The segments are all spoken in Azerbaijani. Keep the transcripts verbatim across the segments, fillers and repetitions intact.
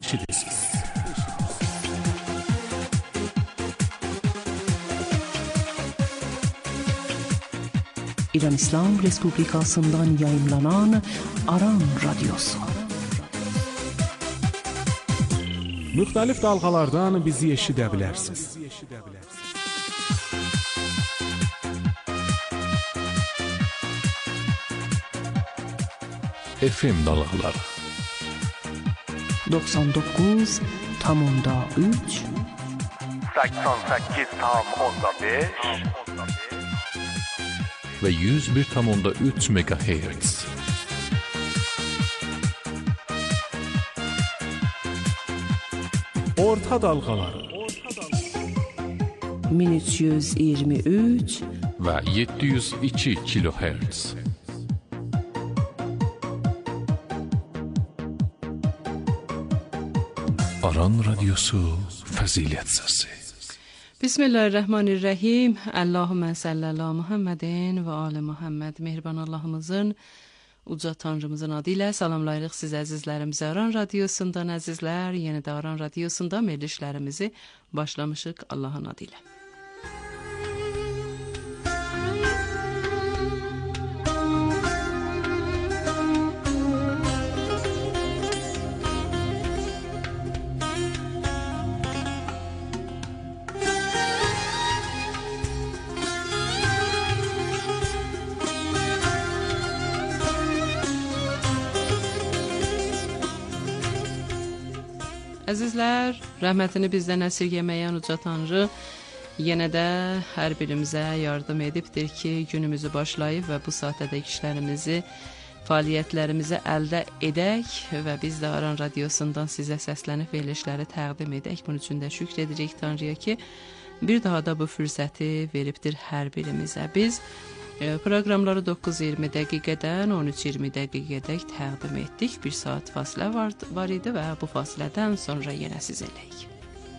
eşidirsiniz. İran İslam Respublikasından yayımlanan Aran Radyosu. Müxtəlif dalğalardan bizi eşidə bilərsiniz. F M dalğaları doksan dokuz tam onda üç seksen sekiz tam onda beş ve yüz bir tam onda üç megahertz. Orta dalğaları min üç yüz iyirmi üç ve yedi yüz iki kilohertz. Aran Radyosu Fəzilət Səsi. Bismillahirrahmanirrahim. Allahümme salli ala Muhammedin ve ali Muhammed. Mehriban Allah'ımızın, uca Tanrımızın adıyla salamlayırıq siz əzizlərimizi. Aran Radyosundan əzizlər, yeni də Aran Radyosundan verilişlərimizi başlamışıq Allah'ın adıyla. Əzizlər, rəhmətini bizdən əsirgəməyən uca Tanrı yenə də hər birimizə yardım edibdir ki, günümüzü başlayıb və bu saatədəki işlərimizi, fəaliyyətlərimizi əldə edək və biz də Aran Radyosundan sizə səslənib verilişləri təqdim edək. Bunun üçün də şükr edirik Tanrıya ki, bir daha da bu fürsəti veribdir hər birimizə. Biz proqramları doqquz iyirmi dəqiqədən on üç iyirmi dəqiqədək təqdim etdik. Bir saat fasilə var, var idi və bu fasilədən sonra yenə siz eləyik.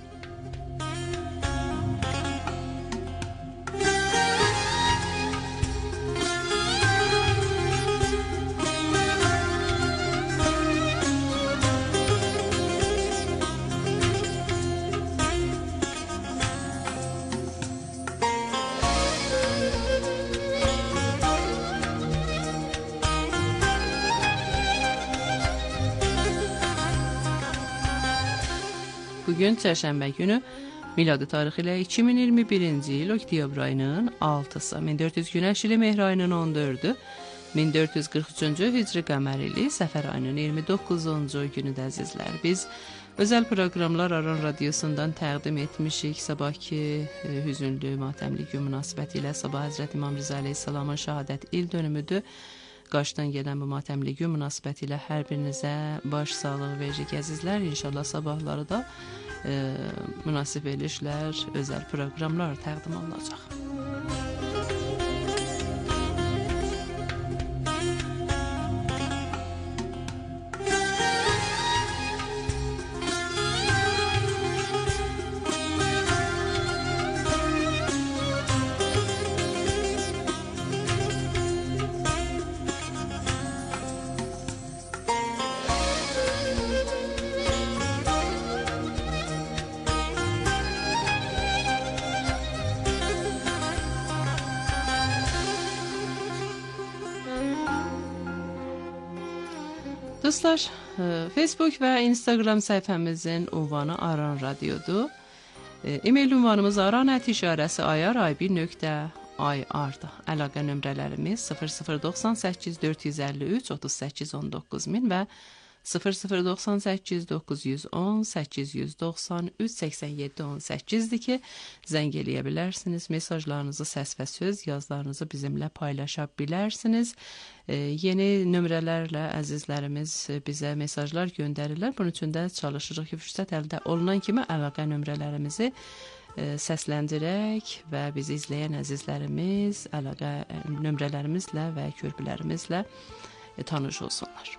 Bugün çərşənbə günü miladi tarixi ilə iki min iyirmi birinci il oktyabr ayının altısı, min dörd yüz günəş ili mehr ayının on dördü, min dörd yüz qırx üçüncü hicri qəmər ili səfər ayının iyirmi doqquzuncu günüdə əzizlər. Biz özəl proqramlar Aran Radyosundan təqdim etmişik. Sabahki e, hüzünlü, matəmli gün münasibəti ilə sabah Həzrət İmam Rza əleyhissalamın şəhadət il dönümüdür. Qarşıdan gələn bu matəmli gün münasibəti ilə hər birinizə baş sağlığı verəcək əzizlər. İnşallah sabahları da e, münasib verilişlər, özəl proqramlar təqdim olunacaq. Dostlar, Facebook və Instagram səhifəmizin ünvanı Aran Radyodur. E-mail ünvanımız aran ət işarəsi ayar ay bir nöqtə ayardır. Əlaqə nömrələrimiz sıfır sıfır doxsan səkkiz dörd yüz əlli üç otuz səkkiz on doqquz min və sıfır sıfır doxsan səkkiz doqquz yüz on səkkiz yüz doxsan üç səksən yeddi on səkkizdir ki, zəng eləyə bilərsiniz. Mesajlarınızı, səs və söz yazılarınızı bizimlə paylaşa bilərsiniz. E, yeni nömrələrlə əzizlərimiz bizə mesajlar göndərirlər. Bunun üçün də çalışırıq ki, fürsət əldə olunan kimi əlaqə nömrələrimizi e, səsləndirək və bizi izləyən əzizlərimiz əlaqə nömrələrimizlə və körpülərimizlə e, tanış olsunlar.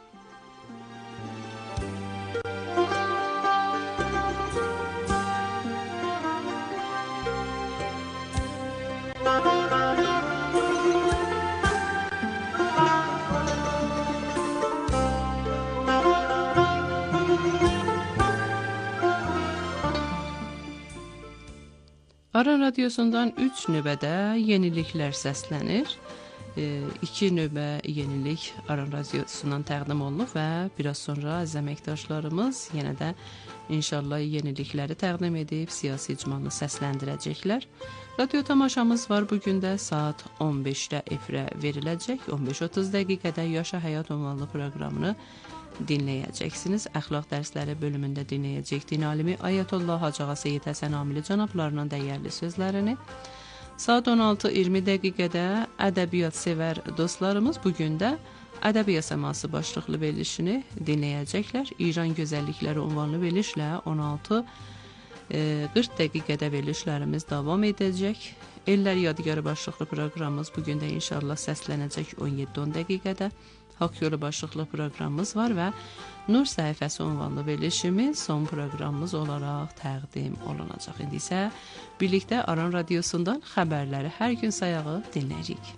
Aran Radiosundan üç növbədə yeniliklər səslənir. E, iki növbə yenilik Aran Radiosundan təqdim olunub və biraz sonra əziz əməkdaşlarımız yenə də İnşallah yenilikləri təqdim edib siyasi icmanı səsləndirəcəklər. Radio tamaşamız var bugün də saat on beşdə efirə veriləcək. on beş otuz dəqiqədə Yaşa Həyat ünvanlı proqramını dinləyəcəksiniz. Əxlaq dərsləri bölümündə dinləyəcək din alimi Ayətullah Hacıağa Seyid Həsən Amili cənablarının dəyərli sözlərini. Saat on altı iyirmi dəqiqədə ədəbiyyat sevər dostlarımız bugün də Ədəbiyyat səması başlıqlı verilişini dinləyəcəklər. İran gözəllikləri ünvanlı verilişlə on altı qırx dəqiqədə verilişlərimiz davam edəcək. Ellər Yadigarı başlıqlı proqramımız bugün də inşallah səslənəcək on yeddi on dəqiqədə. Haqq yolu başlıqlı proqramımız var və Nur səhifəsi ünvanlı verilişimiz son proqramımız olaraq təqdim olunacaq. İndi isə birlikdə Aran Radiosundan xəbərləri hər gün sayağı dinləyirik.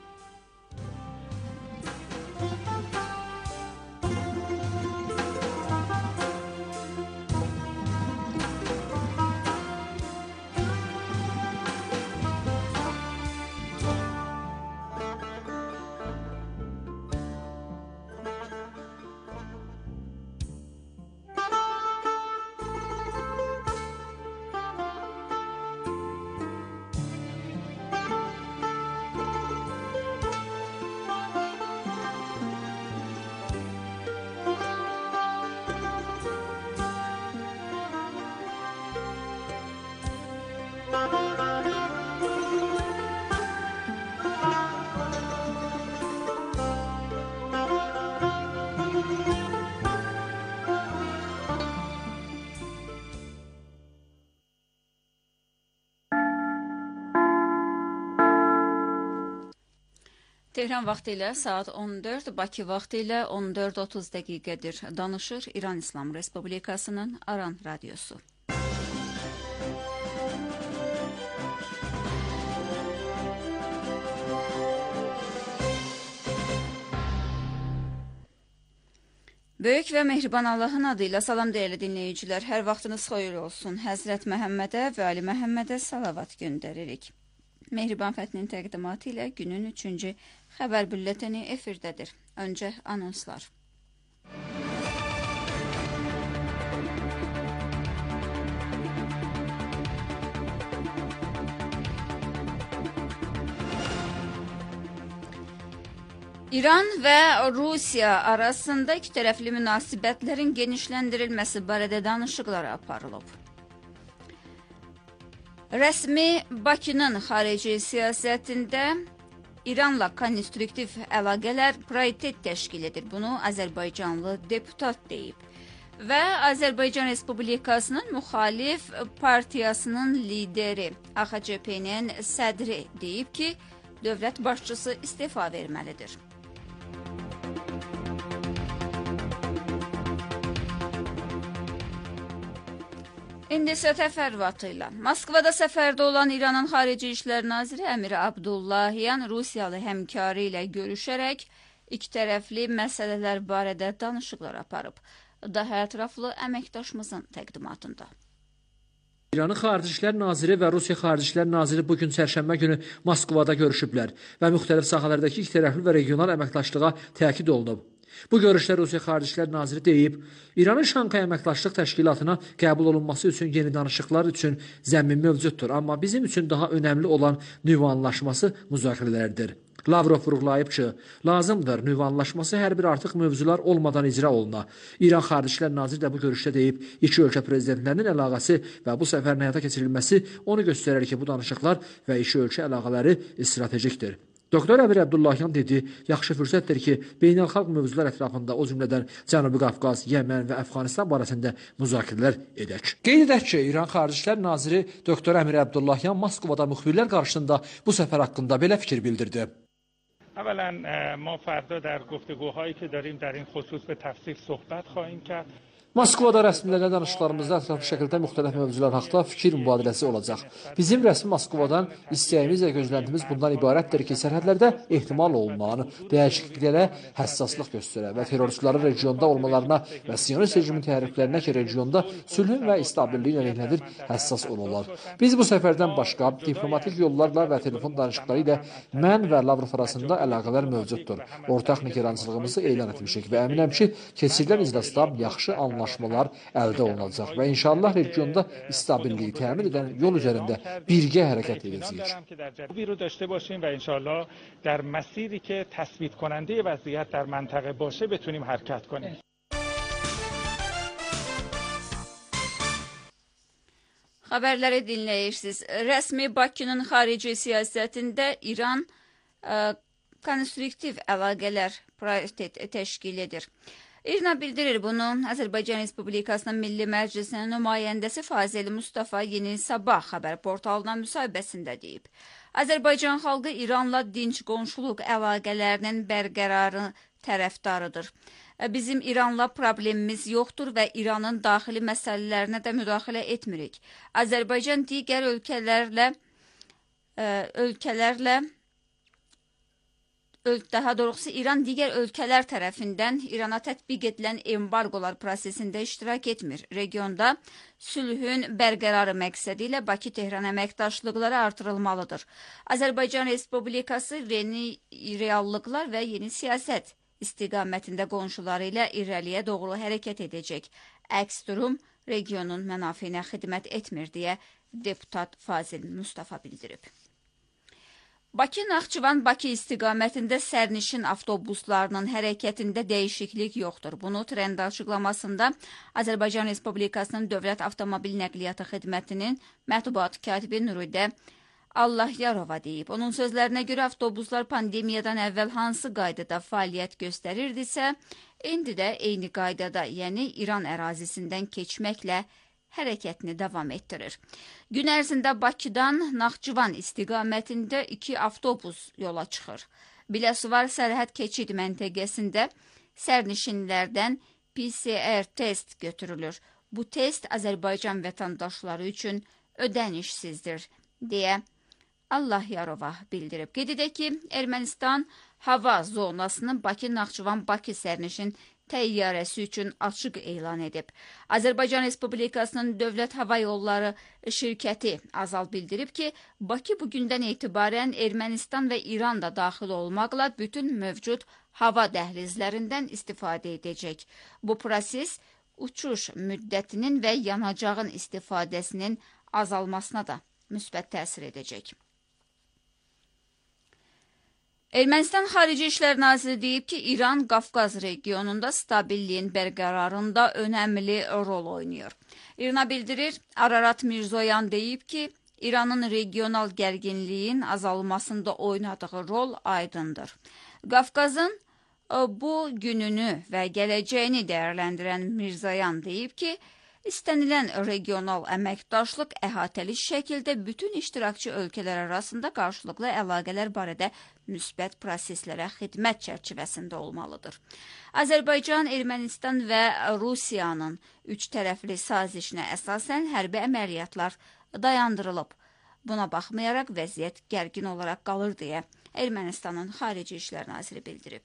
Tehran vaxtı ilə saat on dörd, Bakı vaxtı ilə on dörd otuz dəqiqədir. Danışır İran İslam Respublikasının Aran Radiosu. Böyük və mehriban Allahın adıyla salam dəyərli dinləyicilər. Hər vaxtınız xeyir olsun. Həzrət Məhəmmədə və Ali Məhəmmədə salavat göndəririk. Mehriban Fətnin təqdimatı ilə günün üçüncü xəbər bülleteni efirdədir. Öncə anonslar. İran və Rusiya arasında iki tərəfli münasibətlərin genişləndirilməsi barədə danışıqlar aparılıb. Rəsmi Bakının xarici siyasətində İranla konstruktiv əlaqələr prioritet təşkil edir. Bunu Azərbaycanlı deputat deyib. Və Azərbaycan Respublikasının müxalif partiyasının lideri A X C P-nin sədri deyib ki, dövlət başçısı istifa verməlidir. İndi isə təfərrüatı ilə. Moskvada səfərdə olan İranın Xarici İşlər Naziri Əmir Abdullahyan Rusiyalı həmkarı ilə görüşərək iki tərəfli məsələlər barədə danışıqlar aparıb. Daha ətraflı əməkdaşımızın təqdimatında. İranın Xarici İşlər Naziri və Rusiya Xarici İşlər Naziri bugün çərşənbə günü Moskvada görüşüblər və müxtəlif sahələrdəki iki tərəfli və regional əməkdaşlığa təkid olunub. Bu görüşdə Rusiya Xarici İşlər Naziri deyib, İranın Şankay Əməkdaşlıq Təşkilatına qəbul olunması üçün yeni danışıqlar üçün zəmin mövcuddur, amma bizim üçün daha önəmli olan nüvə anlaşması müzakirələrdir. Lavrov vurğulayıb ki, lazımdır nüvə anlaşması hər bir artıq mövzular olmadan icra oluna. İran Xarici İşlər Naziri də bu görüşdə deyib, iki ölkə prezidentlərinin əlaqəsi və bu səfərin həyata keçirilməsi onu göstərir ki, bu danışıqlar və iki ölkə əlaqələri stratejikdir. Doktor Əmir Abdullahyan dedi, yaxşı fürsətdir ki, beynəlxalq mövzular ətrafında o cümlədən Cənubi Qafqaz, Yəmən və Əfqanistan barəsində müzakirələr edək. Qeyd edək ki, İran Xarici İşlər Naziri Doktor Əmir Abdullahyan Moskvada müxbirlər qarşısında bu səfər haqqında belə fikir bildirdi. اولا ما فردا در گفتگوهایی که داریم در این خصوص به تفصیل صحبت خواهیم کرد Moskvada rəsmilərlə danışıqlarımızda ətraflı şəkildə müxtəlif mövzular haqda fikir mübadiləsi olacaq. Bizim rəsmi Moskvadan istəyimiz və gözləntimiz bundan ibarətdir ki, sərhədlərdə ehtimal olunan dəyişikliklərə həssaslıq göstərə və terroristlərin regionda olmalarına və Siyonist rejimin təhriflərinə ki, regionda sülhün və stabilliyin əleyhinədir həssas olurlar. Biz bu səfərdən başqa diplomatik yollarla və telefon danışıqları ilə mən və Lavrov arasında əlaqələr mövcuddur. Ortaq nigerançılığımızı elan etmişik və əminəm ki, keçirilən iclasda yaxşı anlaşmalar əldə olunacaq və inşallah regionda stabilliyi təmin edən yol üzərində birgə hərəkət edəcəyik. خوبی رو داشته باشیم و انشالله در مسیری که تثبیت کننده وضعیت در منطقه باشه بتونیم حرکت کنیم. Xəbərləri dinləyirsiniz. Rəsmi Bakının xarici siyasətində İran ə, konstruktiv əlaqələr prioritet təşkil edir. İRNA bildirir bunu. Azərbaycan Respublikasının Milli Məclisinin nümayəndəsi Fazil Mustafa Yeni Sabah xəbər portalına müsahibəsində deyib. Azərbaycan xalqı İranla dinc qonşuluq əlaqələrinin bərqərarı tərəfdarıdır. Bizim İranla problemimiz yoxdur və İranın daxili məsələlərinə də müdaxilə etmirik. Azərbaycan digər ölkələrlə ə, ölkələrlə daha doğrusu İran digər ölkələr tərəfindən İrana tətbiq edilən embargolar prosesində iştirak etmir. Regionda sülhün bərqərarı məqsədi ilə Bakı-Tehran əməkdaşlıqları artırılmalıdır. Azərbaycan Respublikası yeni reallıqlar və yeni siyasət istiqamətində qonşuları ilə irəliyə doğru hərəkət edəcək. Əks durum regionun mənafeyinə xidmət etmir deyə deputat Fazil Mustafa bildirib. Bakı-Naxçıvan-Bakı istiqamətində sərnişin avtobuslarının hərəkətində dəyişiklik yoxdur. Bunu trend açıqlamasında Azərbaycan Respublikasının Dövlət Avtomobil Nəqliyyatı Xidmətinin mətbuat katibi Nuridə Allahyarova deyib. Onun sözlərinə görə avtobuslar pandemiyadan əvvəl hansı qaydada fəaliyyət göstərirdisə, indi də eyni qaydada, yəni İran ərazisindən keçməklə hərəkətini davam etdirir. Gün ərzində Bakıdan Naxçıvan istiqamətində iki avtobus yola çıxır. Biləsuvar sərhəd keçid məntəqəsində sərnişinlərdən P C R test götürülür. Bu test Azərbaycan vətəndaşları üçün ödənişsizdir, deyə Allahyarova bildirib. Qeyd edək ki, Ermənistan hava zonasını Bakı-Naxçıvan-Bakı sərnişin təyyarəsi üçün açıq elan edib. Azərbaycan Respublikasının Dövlət Hava Yolları şirkəti Azal bildirib ki, Bakı bugündən etibarən Ermənistan və İran da daxil olmaqla bütün mövcud hava dəhlizlərindən istifadə edəcək. Bu proses uçuş müddətinin və yanacağın istifadəsinin azalmasına da müsbət təsir edəcək. Ermənistan Xarici İşlər Naziri deyib ki, İran Qafqaz regionunda stabilliyin bərqərarında önəmli rol oynayır. İRNA bildirir, Ararat Mirzoyan deyib ki, İranın regional gərginliyin azalmasında oynadığı rol aydındır. Qafqazın bu gününü və gələcəyini dəyərləndirən Mirzoyan deyib ki, İstənilən regional əməkdaşlıq əhatəli şəkildə bütün iştirakçı ölkələr arasında qarşılıqlı əlaqələr barədə müsbət proseslərə xidmət çərçivəsində olmalıdır. Azərbaycan, Ermənistan və Rusiyanın üç tərəfli sazişinə əsasən hərbi əməliyyatlar dayandırılıb. Buna baxmayaraq vəziyyət gərgin olaraq qalır deyə Ermənistanın Xarici İşlər Naziri bildirib.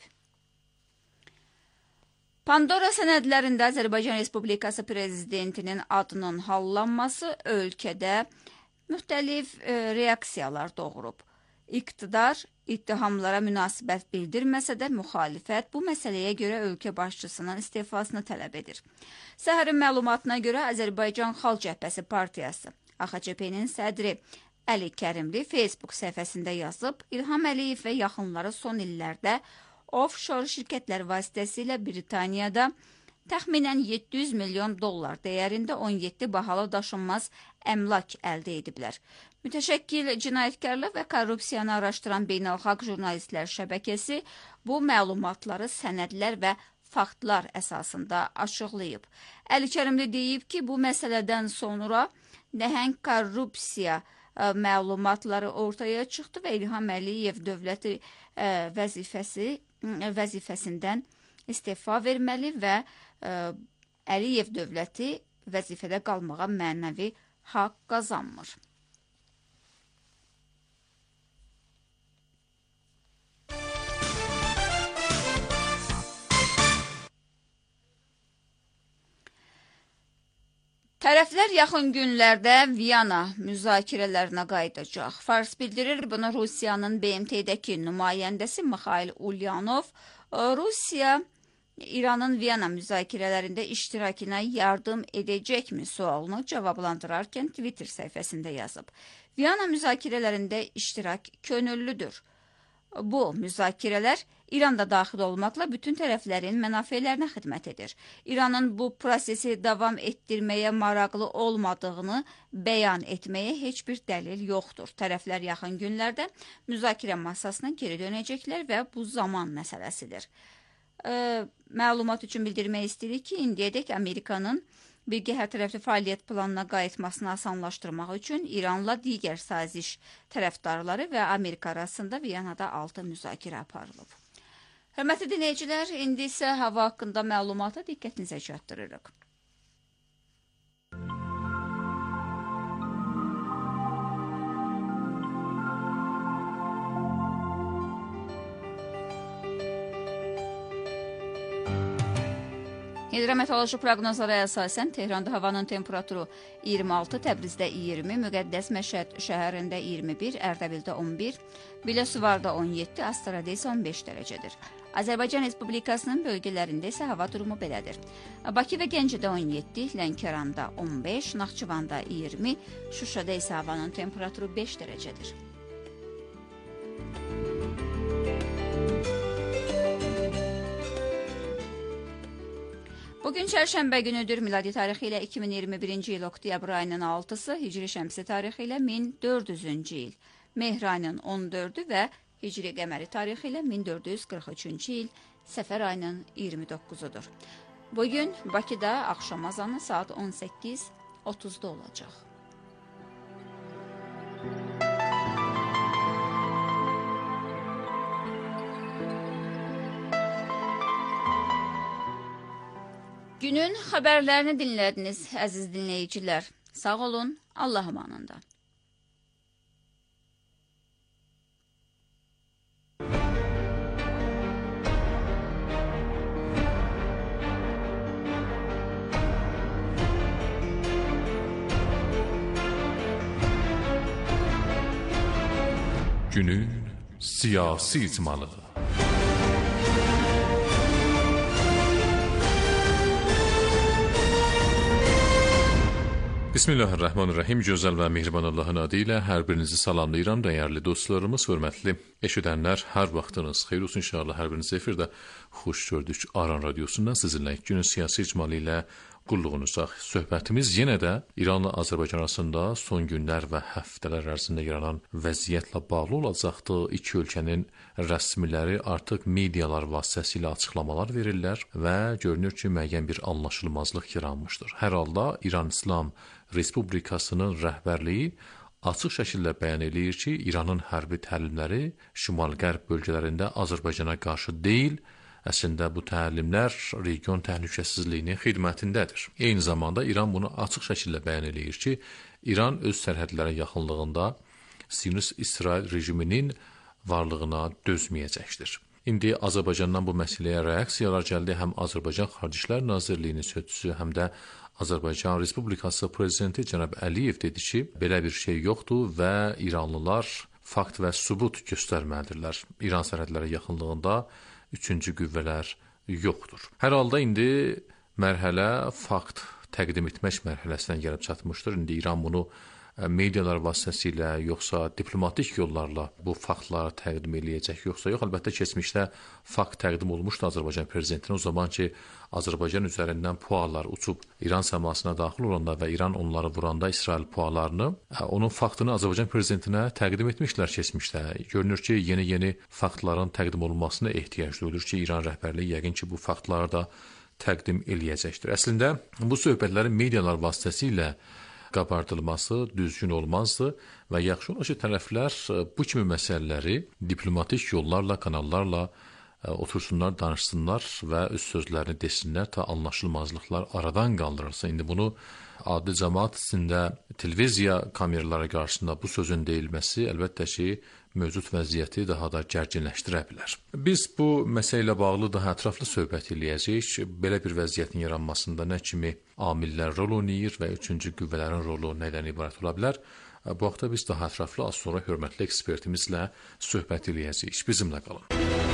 Pandora sənədlərində Azərbaycan Respublikası Prezidentinin adının hallanması ölkədə müxtəlif e, reaksiyalar doğurub. İqtidar ittihamlara münasibət bildirməsə də müxalifət bu məsələyə görə ölkə başçısının istifasını tələb edir. Səhərin məlumatına görə Azərbaycan Xalq Cəbhəsi Partiyası A X C P-nin sədri Əli Kərimli Facebook səhifəsində yazıb, İlham Əliyev və yaxınları son illərdə offshore şirkətlər vasitəsilə Britaniyada təxminən yeddi yüz milyon dollar dəyərində on yeddi bahalı daşınmaz əmlak əldə ediblər. Mütəşəkkil cinayətkarlıq və korrupsiyanı araşdıran Beynəlxalq Jurnalistlər şəbəkəsi bu məlumatları sənədlər və faktlar əsasında açıqlayıb. Əli Kərimli deyib ki, bu məsələdən sonra nəhəng korrupsiya məlumatları ortaya çıxdı və İlham Əliyev dövləti vəzifəsi vəzifəsindən istifa verməli və Əliyev dövləti vəzifədə qalmağa mənəvi haqq qazanmır. Tərəflər yaxın günlərdə Viyana müzakirələrinə qayıdacaq. Fars bildirir, bunu Rusiyanın B M T'dəki nümayəndəsi Mikhail Ulyanov, Rusiya İranın Viyana müzakirələrində iştirakına yardım edəcəkmi sualını cavablandırarkən Twitter səhifəsində yazıb. Viyana müzakirələrində iştirak könüllüdür. Bu müzakirələr İranda daxil olmaqla bütün tərəflərin mənafələrinə xidmət edir. İranın bu prosesi davam etdirməyə maraqlı olmadığını bəyan etməyə heç bir dəlil yoxdur. Tərəflər yaxın günlərdə müzakirə masasına geri dönəcəklər və bu zaman məsələsidir. E, məlumat üçün bildirmək istəyirik ki, indiyədək Amerikanın birgə hər tərəfli fəaliyyət planına qayıtmasını asanlaşdırmaq üçün İranla digər saziş tərəfdarları və Amerika arasında Viyanada altı müzakirə aparılıb. Hörmətli dinləyicilər, indi isə hava haqqında məlumatı diqqətinizə çatdırırıq. Hidrometeoroloji proqnozlara əsasən Tehranda havanın temperaturu iyirmi altı, Təbrizdə iyirmi, Müqəddəs Məşəd şəhərində iyirmi bir, Ərdəbildə on bir, Biləsuvarda on yeddi, Astarada isə on beş dərəcədir. Azərbaycan Respublikasının bölgələrində isə hava durumu belədir. Bakı və Gəncədə on yeddi, Lənkəranda on beş, Naxçıvanda iyirmi, Şuşada isə havanın temperaturu beş dərəcədir. Bugün çərşənbə günüdür, miladi tarixi ilə iki min iyirmi birinci il oktyabr ayının altısı, hicri şəmsi tarixi ilə min dörd yüzüncü il, mehr ayının on dördü və hicri qəməri tarixi ilə min dörd yüz qırx üçüncü il, səfər ayının iyirmi doqquzudur. Bugün Bakıda axşam azanı saat on səkkiz otuzda olacaq. Günün xəbərlərini dinlədiniz, əziz dinləyicilər. Sağ olun, Allah amanında. Günün siyasi icmalı. Bismillahirrahmanirrahim. Gözəl və mehriban Allahın adı ilə hər birinizi salamlayıram, dəyərli dostlarımız, hörmətli eşidənlər, hər vaxtınız xeyir olsun inşallah. Hər biriniz efirdə xoş gördük. Aran radiosundan sizinlə günün siyasi icmalı ilə qulluğunuza. Söhbətimiz yenə də İranla Azərbaycan arasında son günlər və həftələr ərzində yaranan vəziyyətlə bağlı olacaqdı. İki ölkənin rəsmiləri artıq medialar vasitəsilə açıqlamalar verirlər və görünür ki, müəyyən bir anlaşılmazlıq yaranmışdır. Hər halda İran İslam Respublikasının rəhbərliyi açıq şəkildə bəyan edir ki, İranın hərbi təlimləri şimal-qərb bölgələrində Azərbaycana qarşı deyil, əslində bu təlimlər region təhlükəsizliyinin xidmətindədir. Eyni zamanda İran bunu açıq şəkildə bəyan edir ki, İran öz sərhədlərə yaxınlığında Siyonist İsrail rejiminin varlığına dözməyəcəkdir. İndi Azərbaycandan bu məsələyə reaksiyalar gəldi. Həm Azərbaycan Xarici İşlər Nazirliyinin sözçüsü, həm də Azərbaycan Respublikası Prezidenti cənab Əliyev dedi ki, belə bir şey yoxdur və İranlılar fakt və sübut göstərməlidirlər. İran sərhədlərə yaxınlığında üçüncü qüvvələr yoxdur. Hər halda indi mərhələ fakt təqdim etmək mərhələsinə gəlib çatmışdır. İndi İran bunu medialar vasitəsilə, yoxsa diplomatik yollarla bu faktları təqdim eləyəcək, yoxsa yox. Əlbəttə, keçmişdə fakt təqdim olmuşdu Azərbaycan prezidentinə. O zaman ki, Azərbaycan üzərindən pualar uçub İran səmasına daxil olanda və İran onları vuranda İsrail pualarını, onun faktını Azərbaycan prezidentinə təqdim etmişlər keçmişdə. Görünür ki, yeni-yeni faktların təqdim olunmasına ehtiyac duyulur ki, İran rəhbərliyi yəqin ki, bu faktları da təqdim eləyəcəkdir. Əslində, bu söhbətlərin medialar vasitəsilə qabardılması düzgün olmazdı və yaxşı olur ki, tərəflər bu kimi məsələləri diplomatik yollarla, kanallarla otursunlar, danışsınlar və öz sözlərini desinlər ta anlaşılmazlıqlar aradan qaldırılsın. İndi bunu adi cəmaət içində televiziya kameraları qarşısında bu sözün deyilməsi əlbəttə ki, mövcud vəziyyəti daha da gərginləşdirə bilər. Biz bu məsələ ilə bağlı daha ətraflı söhbət eləyəcəyik. Belə bir vəziyyətin yaranmasında nə kimi amillər rol oynayır və üçüncü qüvvələrin rolu nədən ibarət ola bilər? Bu haqda biz daha ətraflı az sonra hörmətli ekspertimizlə söhbət eləyəcəyik. Bizimlə qalın.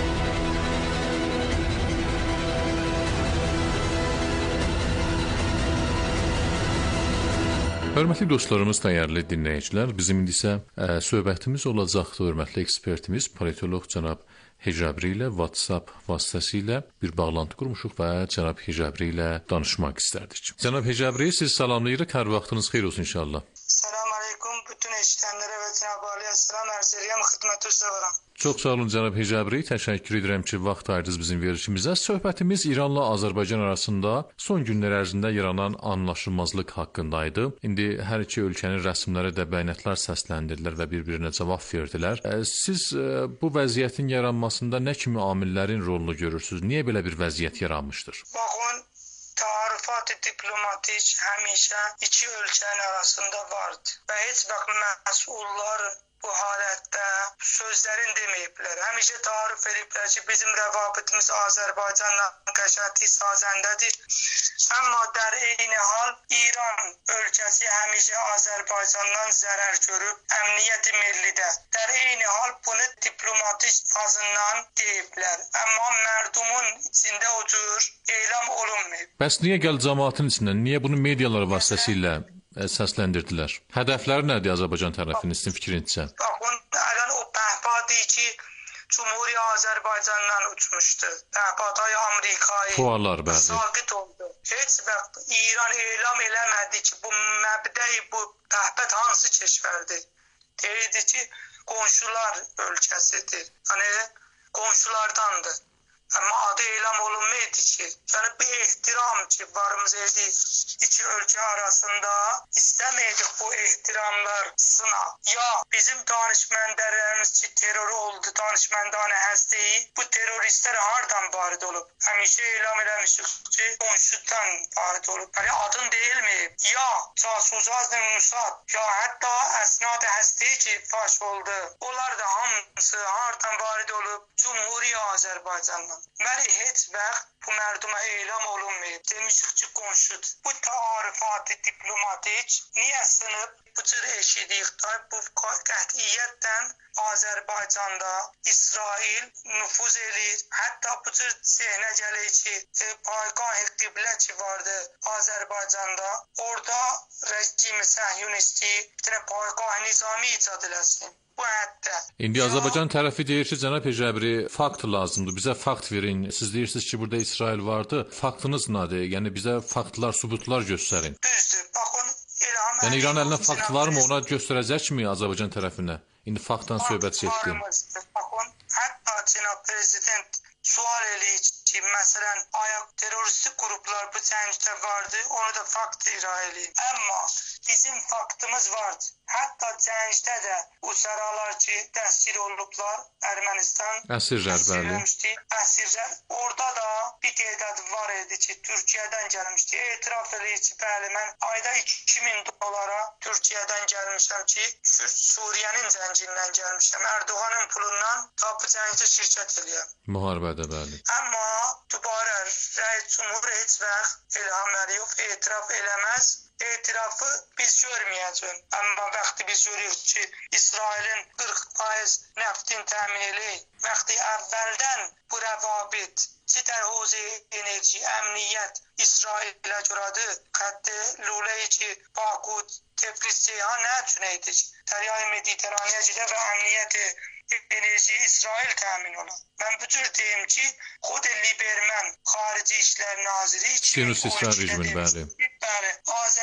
Hörmətli dostlarımız, dəyərli dinləyicilər, bizim indi isə ə, söhbətimiz olacaqdır. Hörmətli ekspertimiz, politoloq cənab Hicabri ilə WhatsApp vasitəsilə bir bağlantı qurmuşuq və cənab Hicabri ilə danışmaq istərdik. Cənab Hicabri, siz salamlayırıq. Hər vaxtınız xeyir olsun inşallah. Salam aleykum. Bütün eşidənlərə və Cənab Aliyə salam arz edirəm. Xidmətinizdə varam. Çox sağ olun cənab Hicabri. Təşəkkür edirəm ki, vaxt ayırdınız bizim verilişimizə. Söhbətimiz İranla Azərbaycan arasında son günlər ərzində yaranan anlaşılmazlıq haqqındaydı. İndi hər iki ölkənin rəsmiləri də bəyanatlar səsləndirdilər və bir-birinə cavab verdilər. Siz bu vəziyyətin yaranmasında nə kimi amillərin rolunu görürsünüz? Niyə belə bir vəziyyət yaranmışdır? Baxın, tarifat diplomatik həmişə iki ölkənin arasında vardı və heç vaxt məsullar bu halətdə sözlərin deməyiblər. Həmişə tarif ediblər ki, bizim rəvabitimiz Azərbaycanla qəşəti sazəndədir. Amma der eyni hal İran ölkəsi həmişə Azərbaycandan zərər görüb, əmniyyəti millidə. Der eyni hal bunu diplomatik fazından deyiblər. Amma mərdumun içində o cür eylem olunmayıb. Bəs niyə gəl cəmaatın içindən, niyə bunu medialar vasitəsilə səsləndirdilər? Hədəfləri nədir Azərbaycan tərəfinin sizin fikrincə? Baxın, ələn o pəhpadır ki, Cumhuri Azərbaycandan uçmuşdu. Pəhpatay Amerikayı Fuarlar bəzi. Sakit oldu. Heç vaxt İran eylem eləmədi ki, bu məbdəyi, bu pəhpət hansı keşvərdir? Deyirdi ki, qonşular ölkəsidir. Yəni, qonşulardandır. Amma adı eylem olunmaydı ki, yani bir ehtiram ki varımız idi iki ülke arasında istemeydik bu ehtiramlar sına. Ya bizim danışmenlerimiz ki terör oldu, danışmendane həstəyi, bu teröristler hardan varid olub? Həmişə eylem eləmişik ki qonşudan varid olub. Yani adın değil mi? Ya casusazdır Musad, ya hatta əsnad həstəyi ki faş oldu. Onlar da hamısı hardan varid olub? Cumhuri Azərbaycandan. Bəli, heç vaxt bu mərduma eylem olunmayıb. Demişik ki, qonşudur. Bu tarifatı diplomatik niyə sınıb? Bu cür eşidik. Bu qətiyyətdən Azərbaycanda İsrail nüfuz edir. Hətta bu cür zehnə gəlir ki, paygah qiblə ki vardı Azərbaycanda. Orada rejimi səhyunisti bir tane paygah nizami icad eləsin. Bu hətta. İndi Azərbaycan tərəfi deyir ki, cənab Hicabri, fakt lazımdır. Bizə fakt verin. Siz deyirsiniz ki, burada İsrail vardı. Faktınız nədir? Yəni bizə faktlar, sübutlar göstərin. Düzdür. Baxın, İlham Yəni İran əlində fakt varmı? Ona göstərəcəkmi Azərbaycan tərəfinə? İndi faktdan söhbət getdi. Baxın, hətta cənab prezident sual eləyir ki, məsələn, ayaq terroristik qruplar bu cəngdə vardı, onu da fakt irah eləyir. Amma bizim faktımız vardı. Hətta cəngdə də o səralar ki, dəstgir olublar, Ermənistan əsirlər, bəli. Əsirlər. Orada da bir qeydət var idi ki, Türkiyədən gəlmişdi. Etiraf eləyir ki, bəli, mən ayda iki min dolara Türkiyədən gəlmişəm ki, Suriyenin cəngindən gəlmişəm. Erdoğanın pulundan ta bu cəngdə şirkət eləyəm. Müharibədə, bəli. Amma dubara rəis cumhur heç vaxt İlham Əliyev etiraf eləməz. Etirafı biz görməyəcəyik. Amma vaxtı biz görürük ki, İsrailin qırx faiz nəftin təmin eləyir. Vaxtı əvvəldən bu rəvabit, Citər Hozi enerji, əmniyyət İsrailə görədir. Xətti Luleyi ki, Baku, Tiflis, Ceyhan nə üçün edir? Dəryay Mediteraniyə gedə və əmniyyəti enerji İsrail təmin olur. Mən bu cür deyim ki, xud Liberman Xarici İşlər Naziri Sinus İsrail rejiminin, bəli. Bəli, Azər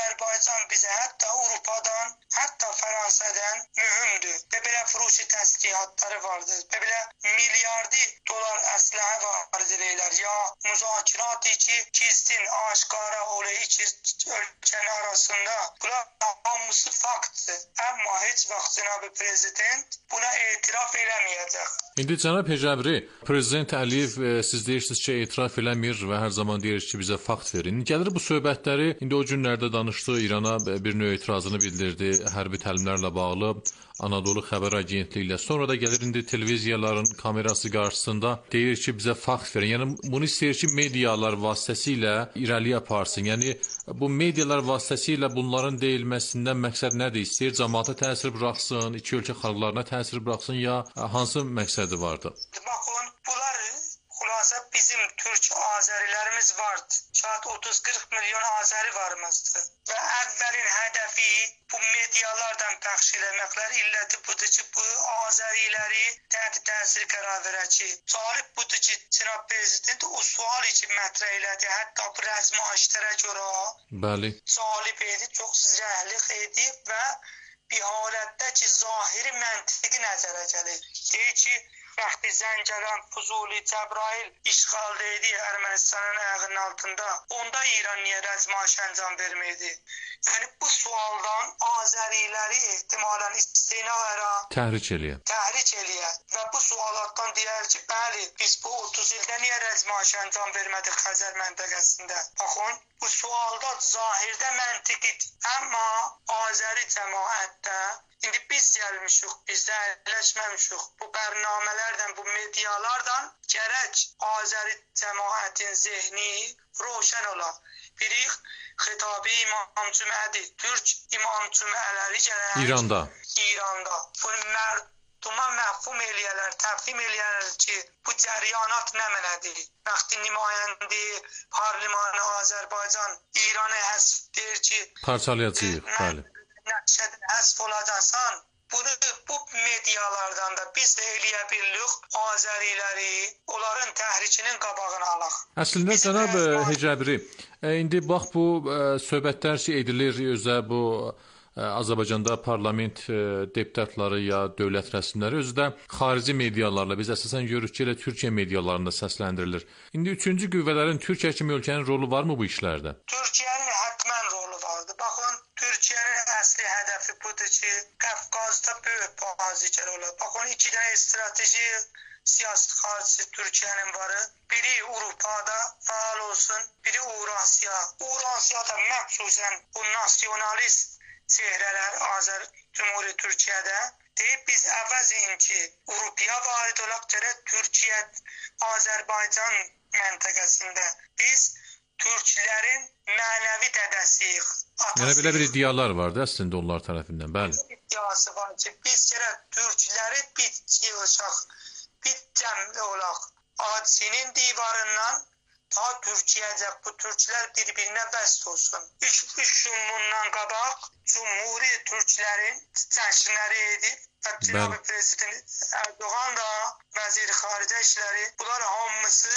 Azərbaycan bizə hətta Avropadan, hətta Fransadan mühümdür. Və belə furuşi təslihatları vardır. Və belə milyardi dolar əsləhə vardır eylər. Ya müzakirati ki, gizlin, aşkara olayı ki, ölkənin arasında. Bunlar hamısı faktdır. Amma heç vaxt cənab prezident buna etiraf eləməyəcək. İndi cənab Hecəbri, Prezident Əliyev e, siz deyirsiniz ki, etiraf eləmir və hər zaman deyir ki, bizə fakt verin. Gəlir bu söhbətləri, indi o günlərdə danışdı, İrana bir növ etirazını bildirdi, hərbi təlimlərlə bağlı Anadolu Xəbər Agentliyi ilə. Sonra da gəlir indi televiziyaların kamerası qarşısında deyir ki, bizə fakt verin. Yəni bunu istəyir ki, medialar vasitəsilə irəli aparsın. Yəni bu medialar vasitəsilə bunların deyilməsindən məqsəd nədir? İstəyir cəmaata təsir buraxsın, iki ölkə xalqlarına təsir buraxsın ya hansı məqsədi vardı? Baxın, bunlar xülasə bizim türk Azərilərimiz vardı. Şayad otuz qırx milyon Azəri varımızdır. Və əvvəlin hədəfi bu medialardan pəxş eləməklər illəti budur ki, bu Azəriləri təhti təsir qərar verək ki, cəlib budur ki, cənab prezident o sual için mətrə elədi. Hətta bu rəsmi aştərə görə Bəli. cəlib edib, çox zəhlik edib və bir halətdə ki, zahiri məntiqi nəzərə gəlir. Deyir ki, vəxti Zəncəran, Fuzuli, Cəbrail işğaldaydı Ermənistanın ayağının altında. Onda İran niyə rəzmaş əncam verməydi? Yəni bu sualdan Azəriləri ehtimalən istinara Təhrik eləyə. Təhrik eləyə. Və bu sualatdan deyər ki, bəli, biz bu otuz ildə niyə rəzmaş əncam vermədik Xəzər məntəqəsində? Baxın, bu sualda zahirdə məntiqidir. Amma Azəri cəmaətdə indi biz gəlmişik, biz də əyləşməmişik. Bu bərnamələrdən, bu medialardan gərək Azəri cəmaətin zehni roşən ola. Biri xitabi İmam Cümədi, Türk İmam Cümələri gərək İranda. İranda. Bunu mərduma məhfum eləyərlər, təfhim eləyərlər ki, bu cəriyanat nə mənədir? Vaxtı nümayəndi, parlamanı Azərbaycan İranı həsf deyir ki, Parçalayacağıq, bəli. Nəşədən həsf olacaqsan, bunu bu medialardan da biz də eləyə bilirik, Azəriləri, onların təhrikinin qabağını alaq. Əslində, cənab Hecəbri, indi bax bu söhbətlər ki, edilir özə bu Azərbaycanda parlament deputatları ya dövlət rəsmiləri özü də xarici medialarla, biz əsasən görürük ki, elə Türkiyə medialarında səsləndirilir. İndi üçüncü qüvvələrin Türkiyə kimi ölkənin rolu varmı bu işlərdə? Türkiyənin hətmən rolu vardı. Baxın, Türkiyənin əsli hədəfi budur ki, Qafqazda böyük bazıcılar olar. Baxın, iki dənə strateji siyasi xarici Türkiyənin varı. Biri Avropada fəal olsun, biri Eurasiya. Eurasiyada məxsusən bu nasyonalist çehrələr Azər Cumhuriyyə Türkiyədə deyib biz əvəzin ki, Avropaya varid olaq gərək Türkiyə, Azərbaycan məntəqəsində biz Türklərin mənəvi dədəsiyik. Yəni belə bir iddialar vardı əslində onlar tərəfindən, bəli. İddiası var ki, biz gərək Türkləri bir yığışaq, bir cəmdə olaq. Hadisinin divarından daha Türkiyəcək bu Türklər bir-birinə bəst olsun. Üç, üç gün bundan qabaq Cumhuriyyə Türklərin cəşnləri edib və cənab prezident Erdoğan da vəzir xaricə işləri bunlar hamısı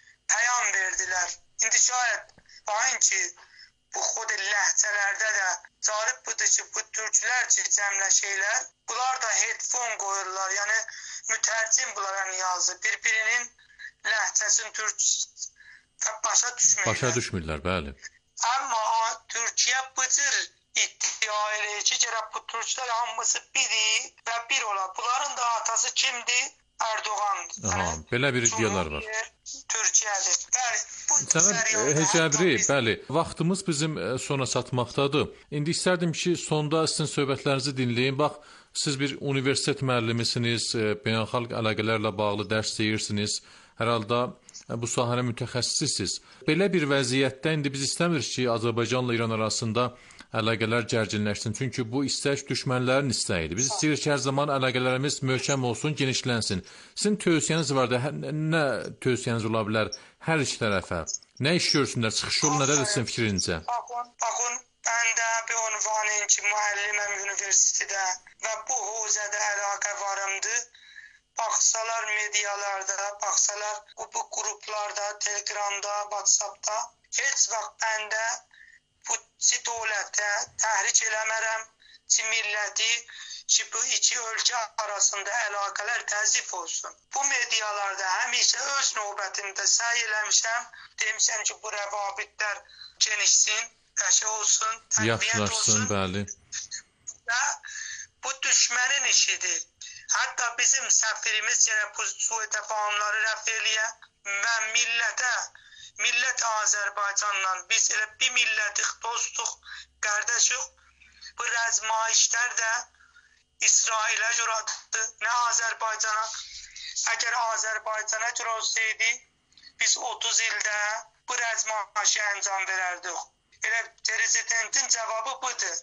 pəyam verdilər. İndi şayət baxın ki, bu xod ləhcələrdə də cəlib budur ki, bu Türklər ki, cəmləşəylər, bunlar da headphone qoyurlar, yəni mütərcim bunlara yazır. Bir-birinin ləhcəsini Türk başa düşmürlər. Başa düşmürlər, bəli. Amma Türkiyə bu cür iddia eləyir ki, gərək bu türklər hamısı biri və bir ola. Bunların da atası kimdir? Erdoğandır. Aha, yəni, belə bir iddialar var. Türkiyədir. Bəli, bu Cənab Hecəbri, bəli, vaxtımız bizim sona çatmaqdadır. İndi istərdim ki, sonda sizin söhbətlərinizi dinləyim. Bax, siz bir universitet müəllimisiniz, beynəlxalq əlaqələrlə bağlı dərs deyirsiniz. Hər halda bu sahənin mütəxəssisisiz. Belə bir vəziyyətdə indi biz istəmirik ki, Azərbaycanla İran arasında əlaqələr gərginləşsin. Çünki bu istək düşmənlərin istəyidir. Biz istəyirik ki, hər zaman əlaqələrimiz möhkəm olsun, genişlənsin. Sizin tövsiyəniz var da, nə tövsiyəniz ola bilər hər iki tərəfə? Nə iş görsünlər? Çıxış yolu nədədir sizin fikrincə? Baxın, baxın, mən də bir ünvanım ki, müəlliməm universitetdə və bu hövzədə əlaqə varımdır. Baxsalar medialarda, baxsalar bu qruplarda, Telegramda, WhatsAppda heç vaxt məndə bu dövlətə təhrik eləmərəm, ki milləti, ki bu iki ölkə arasında əlaqələr təzif olsun. Bu medialarda həmişə öz növbətində səy eləmişəm, demişəm ki bu rəvabitlər genişsin, qəşə olsun, təqviyyət olsun. Bəli. Və bu düşmənin işidir. Hətta bizim səfirimiz yenə bu suetə fahamları rəf eləyə və millətə, millət Azərbaycanla biz elə bir millətik, dostuq, qardaşıq. Bu rəzmayişlər də İsrailə cüratıdır, nə Azərbaycana. Əgər Azərbaycana görə olsaydı, biz otuz ildə bu rəzmayişi əncam verərdik. Elə prezidentin cavabı budur.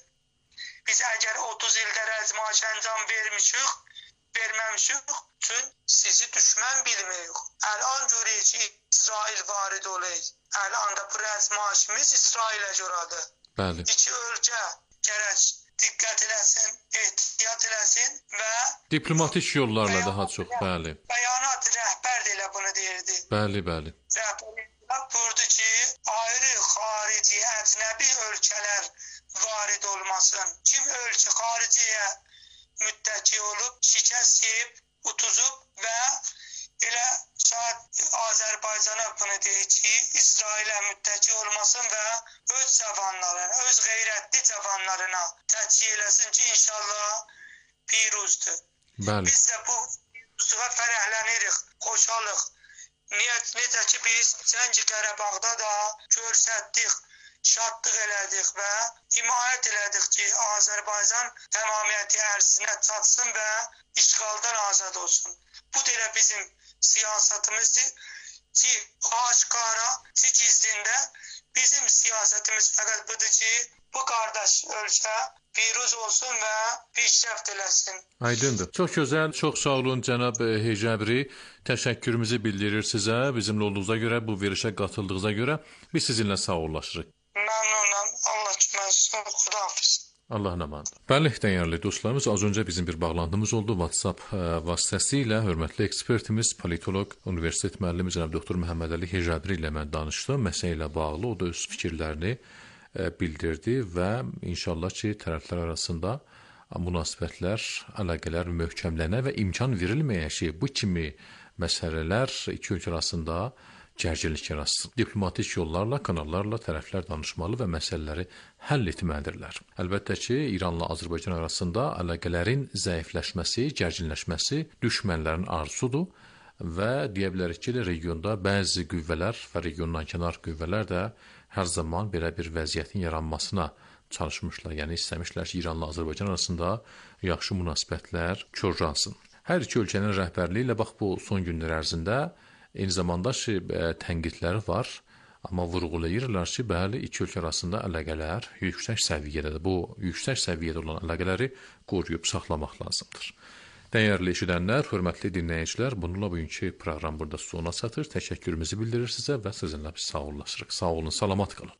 Biz əgər otuz ildə rəzmayişi əncam vermişik, verməmişik, üçün sizi düşmən bilməyik. Əlan görək ki, İsrail varid olayıq. Əlan da bu rəzmayişimiz İsrailə cüradır. Bəli. İki ölkə gərək diqqət eləsin, ehtiyat eləsin və diplomatik yollarla daha çox, bəli. Bəyanat rəhbər də elə bunu deyirdi. Bəli, bəli. Rəhbər buyurdu ki, ayrı xarici, əcnəbi ölkələr varid olmasın. Kim ölkə xariciyə müttəki olub, şikəst yeyib, utuzub və elə şahid Azərbaycana bunu deyir ki, İsrailə müttəki olmasın və öz cavanlarına, öz qeyrətli cavanlarına təçi eləsin ki, inşallah piruzdur. Bəli. Biz də bu piruzluğa fərəhlənirik, xoşalıq. Niyyət, necə ki biz Cəngi Qarabağda da görsətdik, şadlıq elədik və himayət elədik ki, Azərbaycan tamamiyyəti ərzinə çatsın və işğaldan azad olsun. Bu da elə bizim siyasetimiz ki aşkara, ki gizlində bizim siyasetimiz fəqət budur ki, bu qardaş ölkə piruz olsun və pişrəft eləsin. Aydındır. Çox gözəl, çox sağ olun cənab Hicabri. Təşəkkürümüzü bildirir sizə, bizimlə olduğunuza görə, bu verilişə qatıldığınıza görə biz sizinlə sağollaşırıq. Məmnunam. Allah küməsin. Xudahafiz. Allahın amanı. Bəli, dəyərli dostlarımız, az öncə bizim bir bağlantımız oldu WhatsApp ə, vasitəsilə. Hörmətli ekspertimiz, politoloq, universitet müəllimi cənab doktor Məhəmmədəli Hicabri ilə mən danışdım. Məsələ ilə bağlı o da öz fikirlərini ə, bildirdi və inşallah ki, tərəflər arasında münasibətlər, əlaqələr möhkəmlənə və imkan verilməyə ki, bu kimi məsələlər iki ölkə arasında gərginlik yaratsın. Diplomatik yollarla, kanallarla tərəflər danışmalı və məsələləri həll etməlidirlər. Əlbəttə ki, İranla Azərbaycan arasında əlaqələrin zəifləşməsi, gərginləşməsi düşmənlərin arzusudur və deyə bilərik ki, regionda bəzi qüvvələr və regiondan kənar qüvvələr də hər zaman belə bir vəziyyətin yaranmasına çalışmışlar. Yəni istəmişlər ki, İranla Azərbaycan arasında yaxşı münasibətlər korlansın. Hər iki ölkənin rəhbərliyi ilə bax bu son günlər ərzində eyni zamanda ki, tənqidləri var, amma vurğulayırlar ki, bəli, iki ölkə arasında əlaqələr yüksək səviyyədədir. Bu yüksək səviyyədə olan əlaqələri qoruyub saxlamaq lazımdır. Dəyərli eşidənlər, hörmətli dinləyicilər, bununla bugünkü proqram burada sona çatır. Təşəkkürümüzü bildirir sizə və sizinlə biz sağollaşırıq. Sağ olun, salamat qalın.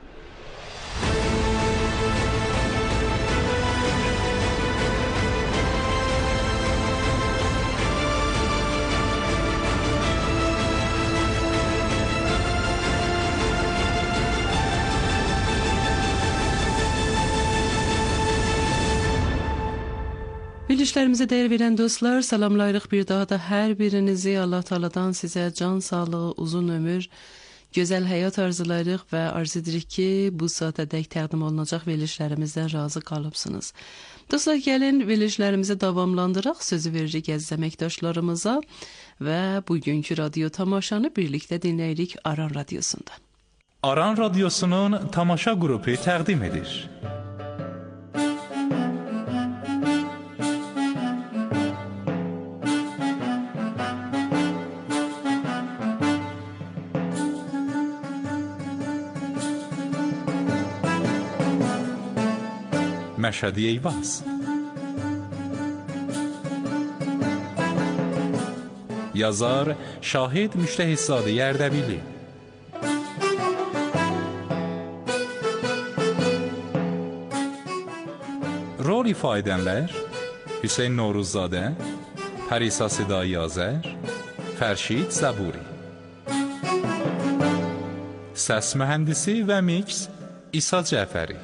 Bilişlərimizə dəyər verən dostlar, salamlayırıq bir daha da hər birinizi. Allah Taala'dan sizə can sağlığı, uzun ömür, gözəl həyat arzulayırıq və arzu edirik ki, bu saatədək təqdim olunacaq verilişlərimizdən razı qalıbsınız. Dostlar, gəlin verilişlərimizi davamlandıraq, sözü veririk əziz əməkdaşlarımıza və bugünkü radyo tamaşanı birlikdə dinləyirik Aran Radyosu'nda. Aran Radyosu'nun tamaşa qrupu təqdim edir. Məşədi Eyvaz. Yazar Şahid Müştəhidzadə Ərdəbili. Rol ifa edənlər Hüseyn Novruzzadə, Pərisa Sidai Azər, Fərşid Zəburi. Səs mühəndisi və miks İsa Cəfəri.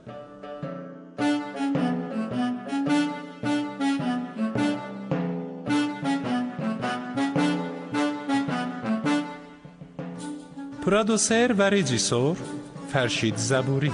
پرودوسر و رژیسور فرشید زبوری.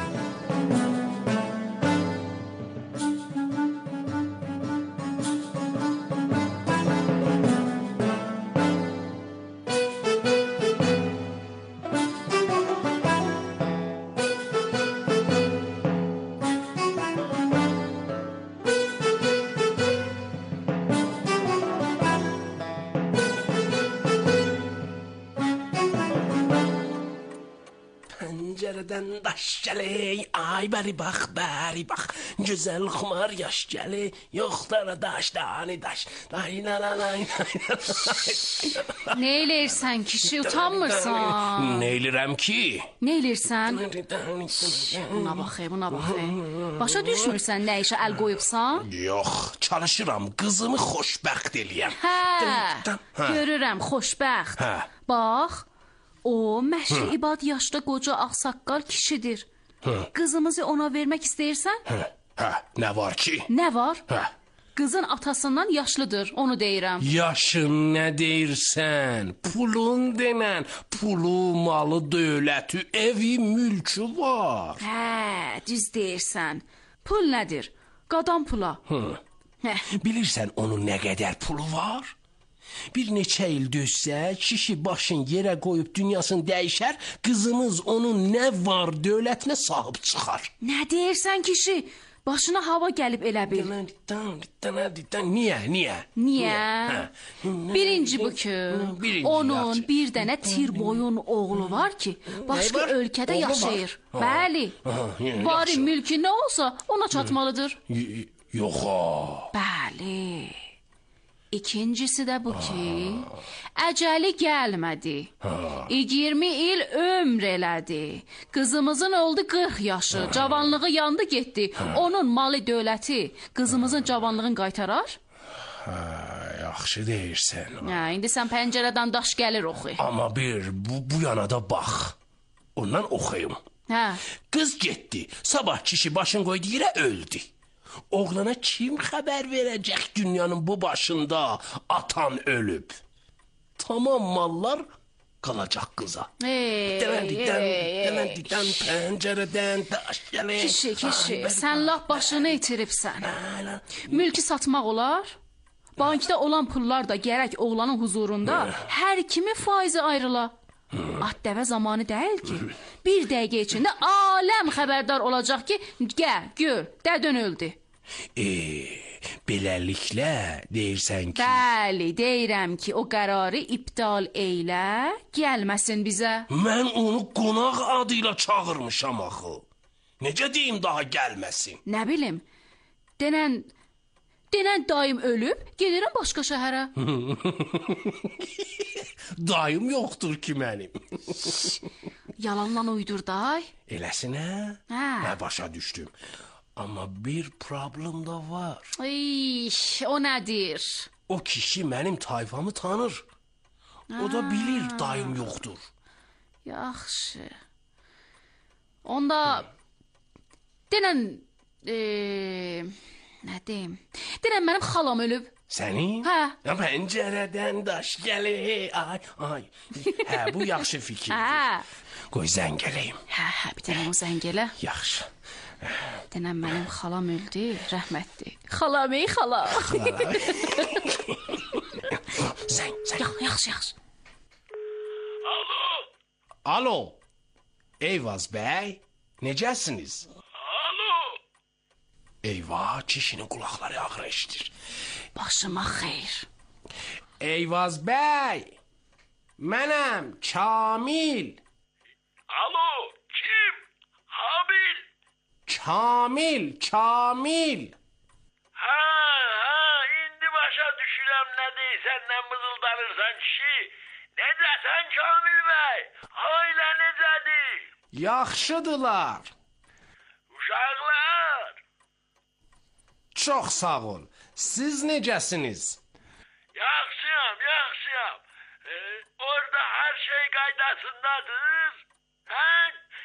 Pəncərədən daş gəli, ay bəri bax, bəri bax. Gözəl xumar yaş gəli, yoxlara daş, dani daş. Day la la la. Nə eləyirsən kişi, utanmırsan? Nə elirəm ki? Nə eləyirsən? Buna bax, buna bax. Başa düşmürsən nə işə əl qoyubsan? Yox, çalışıram qızımı xoşbəxt eləyəm. Hə, görürəm, xoşbəxt. Hə. Bax, o Məşri İbad yaşda qoca ağsaqqal kişidir. Hə. Qızımızı ona vermək istəyirsən? Hə, hə, nə var ki? Nə var? Hə. Qızın atasından yaşlıdır, onu deyirəm. Yaşın nə deyirsən? Pulun denən, pulu, malı, dövləti, evi, mülkü var. Hə, düz deyirsən. Pul nədir? Qadan pula. Hı. Hə. Bilirsən onun nə qədər pulu var? Bir neçə il dözsə, kişi başın yerə qoyub dünyasını dəyişər, qızımız onun nə var dövlətinə sahib çıxar. Nə deyirsən kişi? Başına hava gəlib elə bil. Niyə, niyə? Niyə? Birinci bu ki, onun bir dənə tir boyun oğlu var ki, başqa ölkədə yaşayır. Bəli, bari mülkü nə olsa ona çatmalıdır. Yox. Bəli. İkincisi də bu ki, əcəli gəlmədi. iyirmi il ömr elədi. Qızımızın oldu qırx yaşı, cavanlığı yandı getdi. Onun malı dövləti qızımızın cavanlığını qaytarar? Hə, yaxşı deyirsən. Hə, indi sən pəncərədən daş gəlir oxu. Amma bir, bu, bu yana da bax. Ondan oxuyum. Hə. Qız getdi, sabah kişi başın qoydu yerə öldü. Oğlana kim xəbər verəcək dünyanın bu başında atan ölüb? Tamam mallar qalacaq qıza. Dənədidən, pəncərədən, daş gəlir. Kişi, kişi, sən laf başını itiribsən. Mülkü satmaq olar? Bankda olan pullar da gərək oğlanın huzurunda hər kimi faizi ayrıla. At dəvə zamanı deyil ki, bir dəqiqə içində aləm xəbərdar olacaq ki, gəl, gör, dədön öldü. Eee, beləliklə deyirsən ki... Bəli, deyirəm ki, o qərarı iptal eylə, gəlməsin bizə. Mən onu qonaq adıyla çağırmışam axı. Necə deyim daha gəlməsin? Nə bilim, denən, denən dayım ölüb, gedirəm başqa şəhərə. Dayım yoxdur ki mənim. Yalandan uydur day. Eləsinə? Hə. Nə başa düşdüm. Amma bir problem da var. İş, o nədir? O kişi mənim tayfamı tanır. O da bilir dayım yoxdur. Yaxşı. Onda denən e, nə deyim? Denən mənim xalam ölüb. Sənin? Hə. Pəncərədən daş gəlir. Ay, ay. Hə, bu yaxşı fikirdir. Hə. Qoy zəng eləyim. Hə, hə, bir dənə o zəng elə. Yaxşı. Denən mənim xalam öldü, rəhmətli. Xalam, ey xala. Zəng, zəng. Yax, yaxşı, yaxşı. Alo. Alo. Eyvaz bəy, necəsiniz? Alo. Eyvah, kişinin qulaqları ağrı eşidir. Başıma xeyr. Eyvaz bəy, mənəm Kamil. Alo, kim? Habil. Kamil, Kamil. Hə, hə, indi başa düşürəm nə deyirsən, nə mızıldanırsan kişi. Necəsən Kamil bəy? Ailə necədir? Yaxşıdılar. Uşaqlar. Çox sağ ol. Siz necəsiniz? Yaxşıyam, yaxşıyam. Ee, orada hər şey qaydasındadır. Hə?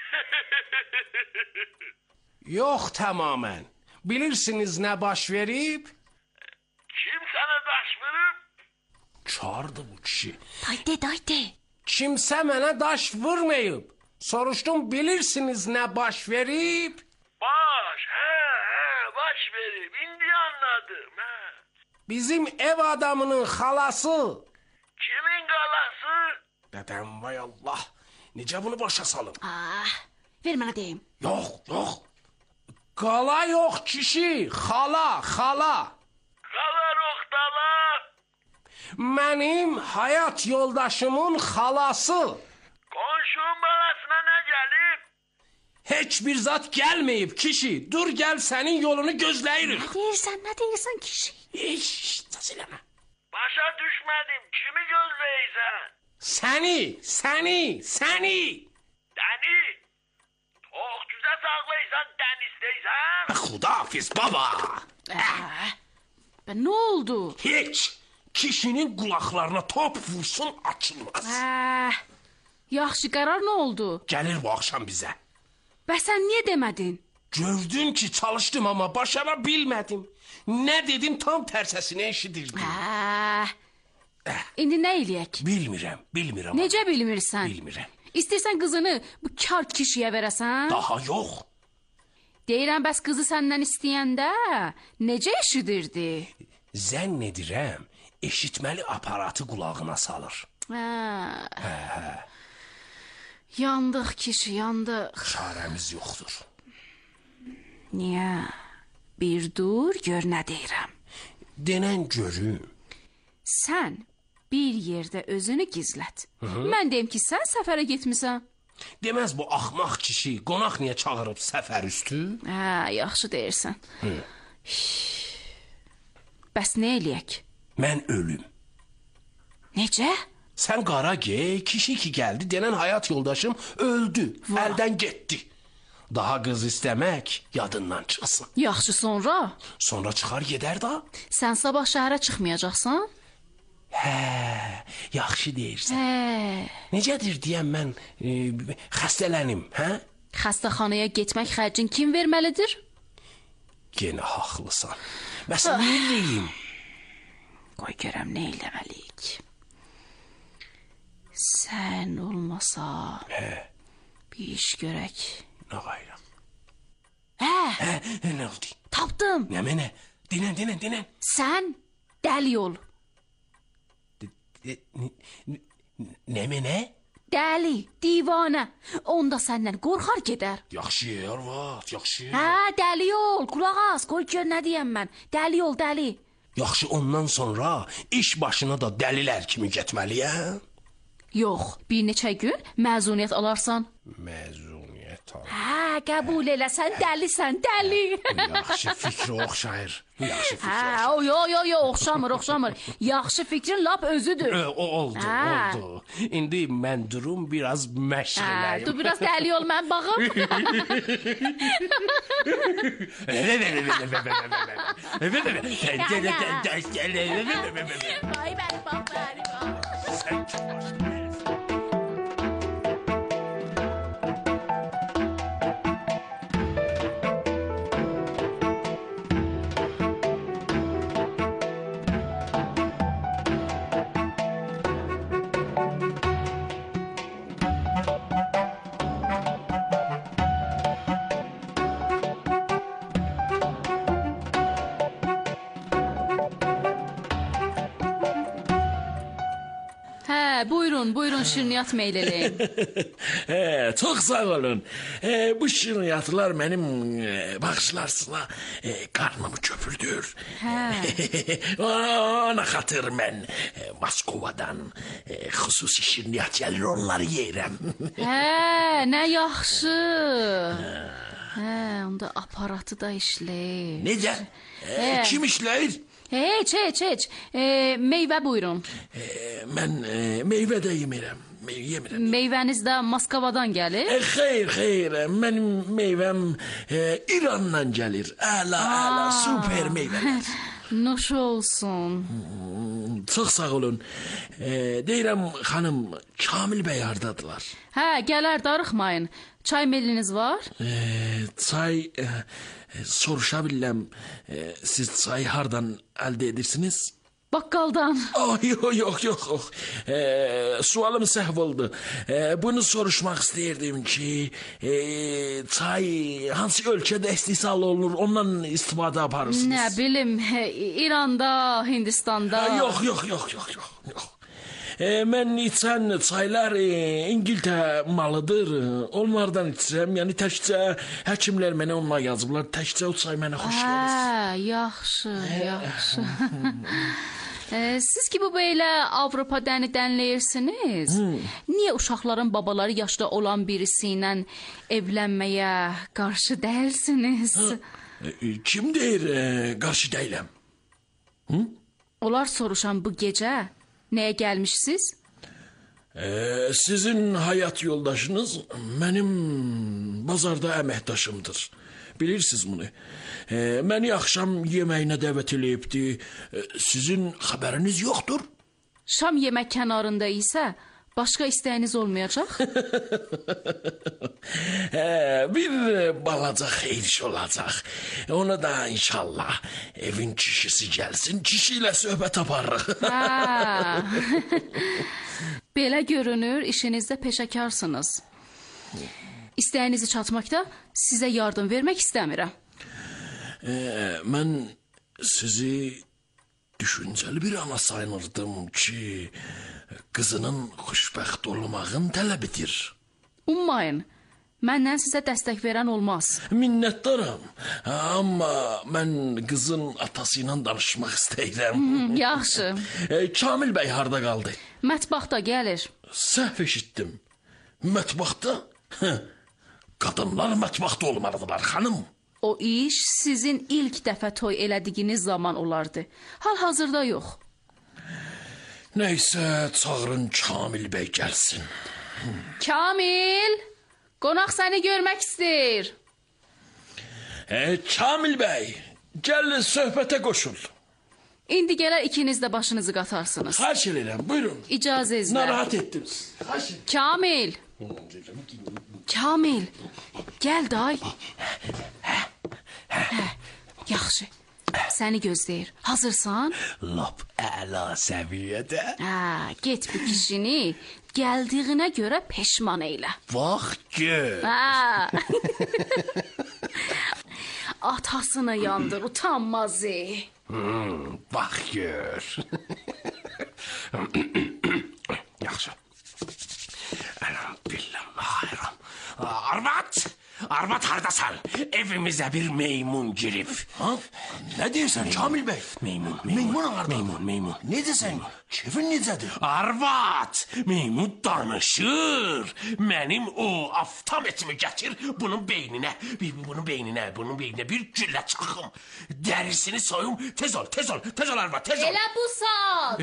Yox, tamamen. Bilirsiniz nə baş verib? Kim sana daş vurub? Çağırdı bu kişi. Dayde, dayde. Kimsə mənə daş vurmayıb. Soruşdum, bilirsiniz nə baş verib? Baş, hə, hə, baş verib. İndi anladım, hə. Bizim ev adamının xalası. Kimin qalası? Dədəm, vay Allah. Necə bunu başa salım? Ah, ver mənə deyim. Yox, yox. Qala yox kişi, xala, xala. Qala roxdala. Mənim həyat yoldaşımın xalası. Qonşunun balasına nə gəlib? Heç bir zat gəlməyib kişi. Dur gəl sənin yolunu gözləyirik. Nə deyirsən, nə deyirsən kişi? Heç, səs eləmə. Başa düşmədim, kimi gözləyirsən? Səni, səni, səni. Dəni? Tox cüzə sağlayırsan, dən istəyirsən? Xudafiz baba. Aa, ben ne oldu? Heç. Kişinin qulaqlarına top vursun açılmaz. Aa, yaxşı qərar nə oldu? Gəlir bu axşam bizə. Bəs sən niyə demədin? Gördün ki çalışdım ama başara bilmədim. Nə dedim tam tərsəsini eşidirdim. Aa, indi nə eləyək? Bilmirəm, bilmirəm. Necə bilmirsən? Bilmirəm. İstəyirsən qızını bu kar kişiyə verəsən? Daha yox. Deyirəm, bəs qızı səndən istəyəndə necə eşidirdi? Zənn edirəm, eşitməli aparatı qulağına salır. Hə. Hə, hə. Yandıq kişi, yandıq. Çarəmiz yoxdur. Niyə? Bir dur, gör nə deyirəm. Denən görüm. Sən bir yerdə özünü gizlət. Hı-hı. Mən deyim ki, sən səfərə getmisən. Deməz bu axmaq kişi qonaq niyə çağırıb səfər üstü? Hə, yaxşı deyirsən. Hı. Bəs nə eləyək? Mən ölüm. Necə? Sən qara gey, kişi ki gəldi, denən həyat yoldaşım öldü, Va. əldən getdi. Daha qız istəmək yadından çıxsın. Yaxşı, sonra? Sonra çıxar gedər da. Sən sabah şəhərə çıxmayacaqsan? Hə, yaxşı deyirsən. Hə. Necədir deyəm mən e, xəstələnim, hə? Xəstəxanaya getmək xərcin kim verməlidir? Yenə haqlısan. Məsələn, nə eləyim? Qoy görəm, nə eləməliyik? Sən olmasa hə. Bir iş görək. Nə qayram? Hə. Hə, nə oldu? Tapdım. Nə mənə? Dinən, dinən, dinən. Sən dəli ol. Nə mənə? Dəli, divanə. Onda səndən qorxar gedər. Yaxşı, arvad, yaxşı. Hə, dəli ol, qulaq as, qoy gör nə deyəm mən. Dəli ol, dəli. Yaxşı, ondan sonra iş başına da dəlilər kimi getməliyəm. Yox, bir neçə gün məzuniyyət alarsan. Məzuniyyət al. Hə, qəbul elə, sən dəlisən, dəli. Yaxşı fikri oxşayır. Yaxşı fikri hə, oxşayır. O, yo, yo, yo, oxşamır, oxşamır. Yaxşı fikrin lap özüdür. Ö, o, oldu, hə. oldu. İndi mən durum biraz məşq eləyim. Hə, dur biraz dəli ol, mən baxım. Vay, bəli, bax, bəli, bax. Sən kim başlayın? Buyurun, buyurun şirniyyat meyl eləyin. He, çok sağ olun. E, bu şirniyyatlar benim e, bağışlarsına e, karnımı köpürdür. Ona xatır mən e, Moskovadan e, xüsusi şirniyyat gəlir, onları yeyirəm. Hə, nə yaxşı. Hə, onda aparatı da işləyir. Necə? E, kim işləyir? Heç, heç, heç. E, meyvə buyurun. E, mən e, meyvə də yemirəm. Yemirəm. Meyvəniz də Moskvadan gəlir? E, xeyr, xeyr. Mənim meyvəm e, İrandan gəlir. Əla, əla, super meyvələr. Nuş olsun. Çox sağ olun. E, deyirəm xanım, Kamil bəy hardadılar? Hə, gələr darıxmayın. Çay melliniz var? E, çay e, e, soruşa bilirəm. E, siz çayı hardan əldə edirsiniz? Baqqaldan. Oh, yox, yox, yox. E, sualım səhv oldu. E, bunu soruşmaq istəyirdim ki, e, çay hansı ölkədə istehsal olunur, ondan istifadə aparırsınız? Nə bilim, İranda, Hindistanda. Ha, yox, yox, yox, yox, yox, yox. E, mən içən çaylar e, İngiltərə malıdır. Onlardan içirəm. Yəni təkcə həkimlər mənə onunla yazıblar. Təkcə o çay mənə xoş gəlir. Hə, yaxşı, yaxşı. e, siz ki bu belə Avropa dəni dənləyirsiniz. Hmm. Niyə uşaqların babaları yaşda olan birisi ilə evlənməyə qarşı deyilsiniz? E, kim deyir e, qarşı deyiləm? Hı? Onlar soruşan bu gecə nəyə gəlmişsiniz? Ee, sizin hayat yoldaşınız mənim bazarda əməkdaşımdır. Bilirsiniz bunu. Ee, məni axşam yeməyinə dəvət eləyibdi. Ee, sizin xəbəriniz yoxdur? Şam yemək kənarında isə başqa istəyiniz olmayacaq? Ee, bir balaca xeyir iş olacaq. Onu da inşallah evin kişisi gəlsin, kişi ilə söhbət aparırıq. Belə görünür, işinizdə peşəkarsınız. İstəyinizi çatmaqda sizə yardım vermək istəmirəm. Ee, mən sizi düşüncəli bir ana sayınırdım ki, qızının xoşbəxt olmağın tələbidir. Ummayın, məndən sizə dəstək verən olmaz. Minnətdaram, amma mən qızın atası ilə danışmaq istəyirəm. Yaxşı. E, Kamil bəy harda qaldı? Mətbəxdə gəlir. Səhv eşitdim. Mətbəxdə? Qadınlar mətbəxdə olmalıdırlar, xanım. O iş sizin ilk dəfə toy elədiyiniz zaman olardı. Hal-hazırda yox. Nəysə, çağırın Kamil bəy gəlsin. Kamil, qonaq səni görmək istəyir. E, Kamil bəy, gəl söhbətə qoşul. İndi gələr ikiniz də başınızı qatarsınız. Xahiş edirəm, buyurun. İcazənizlə. Narahat etdim. Xahiş edirəm. Kamil. Kamil, gəl day. Hə, yaxşı. Səni gözləyir. Hazırsan? Lap əla səviyyədə. Hə, get bu kişini gəldiyinə görə peşman eylə. Bax gör. Hə. Atasını yandır, utanmaz. Hmm, bax gör. Yaxşı. Elhamdülillah. Arvat! Arvat hardasan? Evimizə bir meymun girib. Ha? Nə deyirsən Kamil bəy? Meymun, meymun. Meymun harda? Meymun, meymun. Ne desən? Kefin necədir? Arvat! Meymun danışır. Mənim o aftam etimi gətir bunun beyninə. Bunun beyninə, bunun beyninə bir güllə çaxım. Dərisini soyum. Tez ol, tez ol, tez ol Arvat, tez ol. Elə bu saat.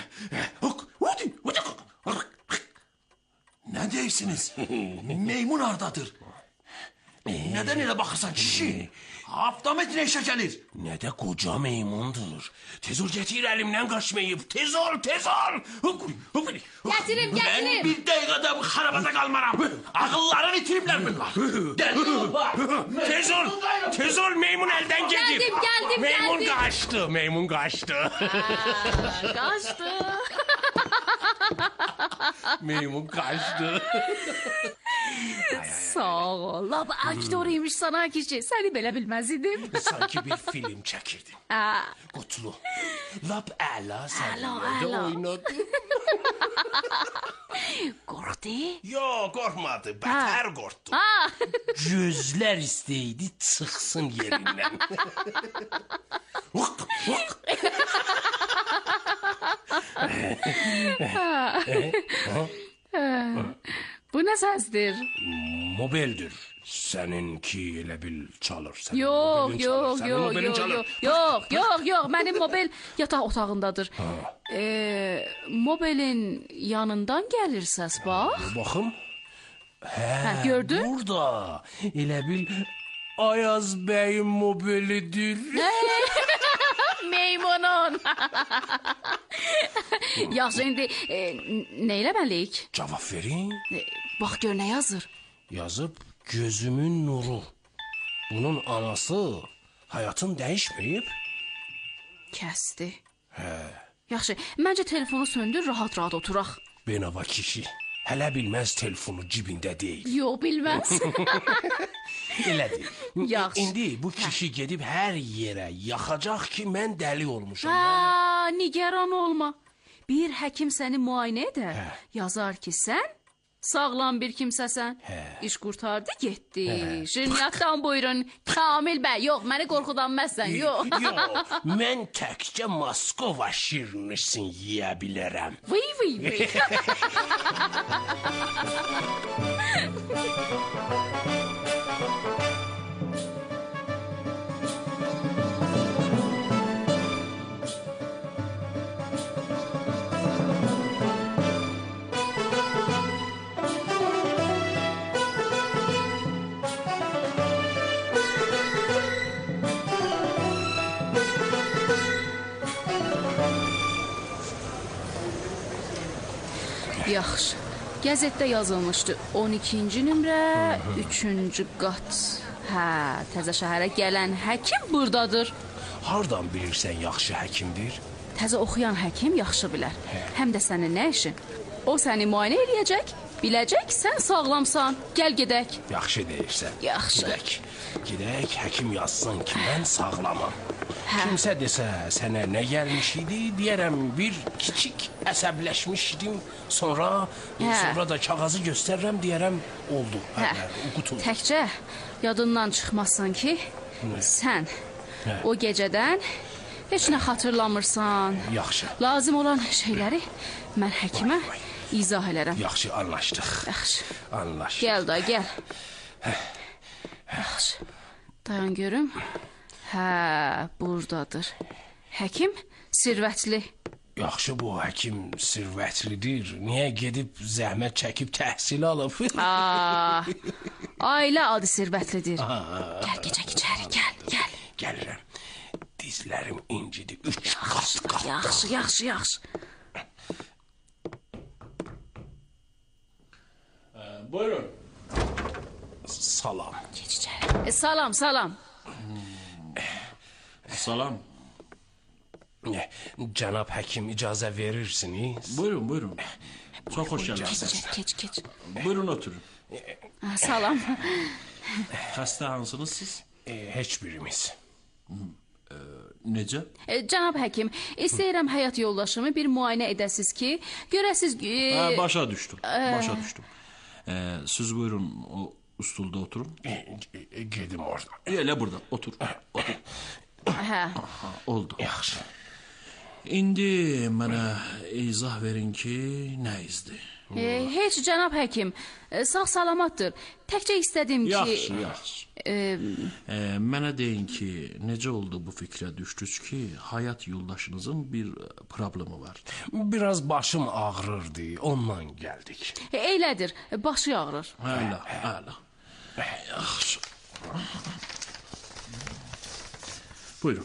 Nə deyirsiniz? Meymun hardadır? Nədən elə baxırsan kişi? Aftametrinə işə gəlir. Nə də qoca meymundur. Tez ol gətir, əlimdən qaçmayıb. Tez ol, tez ol. Gətirim, gətirim. Mən bir dəqiqədə bu xarabada qalmaram. Ağıllarını itiriblər bunlar. Tez ol, tez ol, meymun əldən gedib. Gəldim, gəldim, meymun gəldim. qaçdı, meymun qaçdı. Qaçdı. Meymun qaçdı. Sağ ol. Lap aktör imiş sana kişi. Səni belə bilməz idim. Sanki bir film çəkirdim. Qutlu. Lap əla səviyyədə oynadı. Qorxdu? Yox, qorxmadı. Bətər qorxdu. Gözlər istəydi çıxsın yerindən. Bu nə səsdir? Mobildir. Səninki elə bil çalır. Yox, yox, yox, yox, yox, yox, yox, mənim mobil yataq otağındadır. Ee, mobilin yanından gəlir səs, bax. Baxım. Hə, gördün? Burada elə bil Ayaz bəyin mobilidir. Yaxşı, indi e, nə eləməliyik? Cavab verin. E, bax gör nə yazır. Yazıb gözümün nuru. Bunun anası hayatın dəyişməyib. Kəsdi. Hə. Yaxşı, məncə telefonu söndür, rahat-rahat oturaq. Benava kişi. Hələ bilməz telefonu cibində deyil. Yox, bilməz. Elədir. Yaxşı. İndi bu kişi gedib hər yerə yaxacaq ki, mən dəli olmuşam. Hə, nigaran olma. Bir həkim səni müayinə edər. Hə. Yazar ki, sən sağlam bir kimsəsən. Hə. İş qurtardı, getdi. Hə. Şirniyyatdan buyurun. Kamil bəy, yox, məni qorxudanməzsən, yox. Yox, mən təkcə Moskova şirnisin yeyə bilərəm. Vıy, vıy, vıy. Yaxşı. Qəzetdə yazılmışdı. on ikinci nömrə, üçüncü qat. Hə, təzə şəhərə gələn həkim buradadır. Hardan bilirsən yaxşı həkimdir? Təzə oxuyan həkim yaxşı bilər. Hə. Həm də sənin nə işin? O səni müayinə eləyəcək, biləcək sən sağlamsan. Gəl gedək. Yaxşı deyirsən. Yaxşı. Gedək. Gedək, həkim yazsın ki, mən sağlamam. Hə. Kimsə desə sənə nə gəlmiş idi, deyərəm bir kiçik əsəbləşmişdim, sonra hə. sonra da kağızı göstərirəm, deyərəm oldu. Hə. Qutum. Təkcə yadından çıxmasın ki, nə? Sən hə. o gecədən heç nə xatırlamırsan. Yaxşı. Lazım olan şeyləri mən həkimə vay, vay. izah elərəm. Yaxşı, anlaşdıq. Yaxşı. Anlaşdıq. Gəl da, gəl. Hə. Yaxşı. Dayan görüm. Hə, buradadır. Həkim sirvətli. Yaxşı, bu həkim sirvətlidir. Niyə gedib zəhmət çəkib təhsil alıb? Aa, ailə adı sirvətlidir. Aa, gəl, keçək içəri, gəl, gəl. Gəlirəm. Dizlərim incidi. Üç qat qat. Yaxşı, yaxşı, yaxşı. Ee, buyurun. Salam. Geç içəri. E, salam, salam. Salam. Cənab həkim icazə verirsiniz? Buyurun, buyurun. Çox xoş gəldiniz. Keç, keç, keç. Buyurun oturun. Ha, salam. Xəstə hansınız siz? E, heç birimiz. E, necə? E, cənab həkim, istəyirəm həyat yoldaşımı bir müayinə edəsiz ki, görəsiz... E... Ha, başa düşdüm, e... başa düşdüm. E, siz buyurun o stulda oturun. E, e, gedim orada. Elə burada, otur. Otur. Hə. Aha, oldu. Yaxşı. İndi mənə izah verin ki, nə izdir? E, heç cənab həkim, e, sağ salamatdır. Təkcə istədim ki... Yaxşı, yaxşı. E... E, mənə deyin ki, necə oldu bu fikrə düşdünüz ki, həyat yoldaşınızın bir problemi var? Biraz başım ağrırdı, ondan gəldik. E, eylədir, başı ağrır. Hələ, hələ. Yaxşı. Buyurun.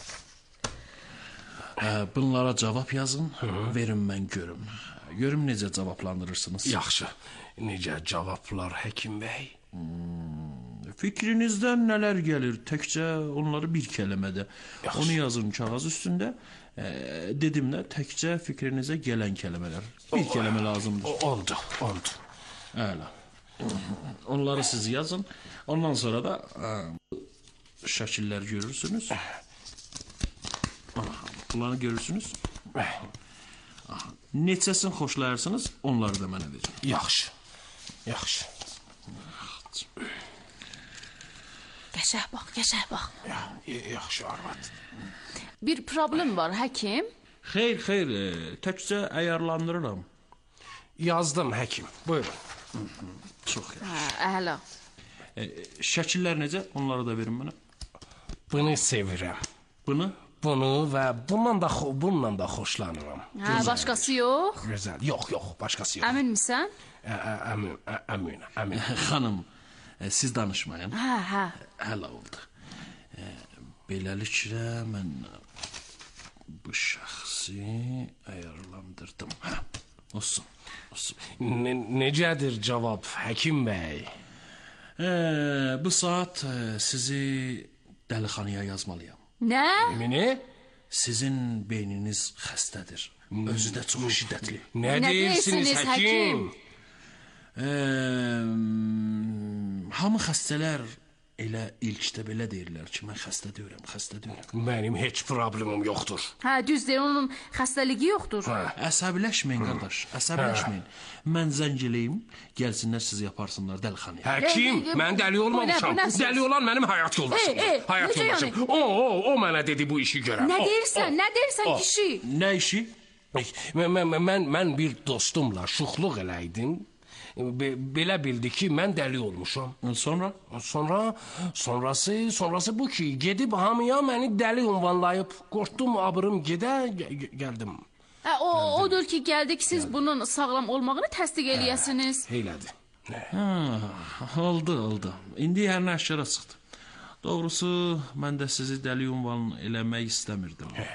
Ee, bunlara cavab yazın, Hı. verin mən görüm. Görüm necə cavablandırırsınız. Yaxşı. Necə cavablar həkim bəy? Hmm, fikrinizdən nələr gəlir? Təkcə onları bir kəlmədə. Yaxşı. Onu yazın kağız üstündə. E, dedim də təkcə fikrinizə gələn kəlmələr. Bir o, kəlmə lazımdır. O, oldu, oldu. Əla. Onları siz yazın. Ondan sonra da ə, şəkillər görürsünüz. Bunları görürsünüz. Neçəsini xoşlayarsınız, onları da mənə verin. Yaxşı. Yaxşı. Qəşəh bax, qəşəh bax. Ya, yaxşı arvad. Bir problem var, həkim. Xeyr, xeyr, e, təkcə əyarlandırıram. Yazdım həkim. Buyurun. Hı -hı. Çox yaxşı. Hə, əla. E, şəkillər necə? Onları da verin mənə. Bunu sevirəm. Bunu? Bunu və bundan da bundan da xoşlanıram. Hə, başqası yox. Gözəl. Yox, yox, başqası yox. Əmin misən? Əmin, əmin, əmin. Xanım, e, siz danışmayın. Hə, hə. Hələ oldu. E, beləliklə mən bu şəxsi ayarlandırdım. Hə, olsun, olsun. Ne, necədir cavab, həkim bəy? Ee, bu saat e, sizi dəlixanaya yazmalıyam. Nə? Mini? Sizin beyniniz xəstədir. Özü də çox şiddətli. Nə deyirsiniz, həkim? Ee, hamı xəstələr elə ilkdə belə deyirlər ki, mən xəstə deyirəm, xəstə deyirəm. Mənim heç problemim yoxdur. Hə, düz deyir, onun xəstəliyi yoxdur. Hə. Əsəbiləşməyin qardaş, əsəbiləşməyin. Mən zəng eləyim, gəlsinlər siz yaparsınlar dəlixanaya. Həkim, mən dəli olmamışam. Dəli olan mənim həyat yoldaşım. Həyat yoldaşım. O, o, o mənə dedi bu işi görəm. Nə deyirsən, nə deyirsən kişi? Nə işi? Mən, mən, mən, mən bir dostumla şuxluq eləydim. Be, belə bildi ki, mən dəli olmuşam. Sonra? Sonra, sonrası, sonrası bu ki, gedib hamıya məni dəli ünvanlayıb. Qorxdum, abırım gedə, gəldim. Hə, o, odur ki, gəldik siz bunun sağlam olmağını təsdiq eləyəsiniz. Eylədi. Hə, oldu, oldu. İndi hər nə aşkara çıxdı. Doğrusu, mən də sizi dəli ünvan eləmək istəmirdim. Hə.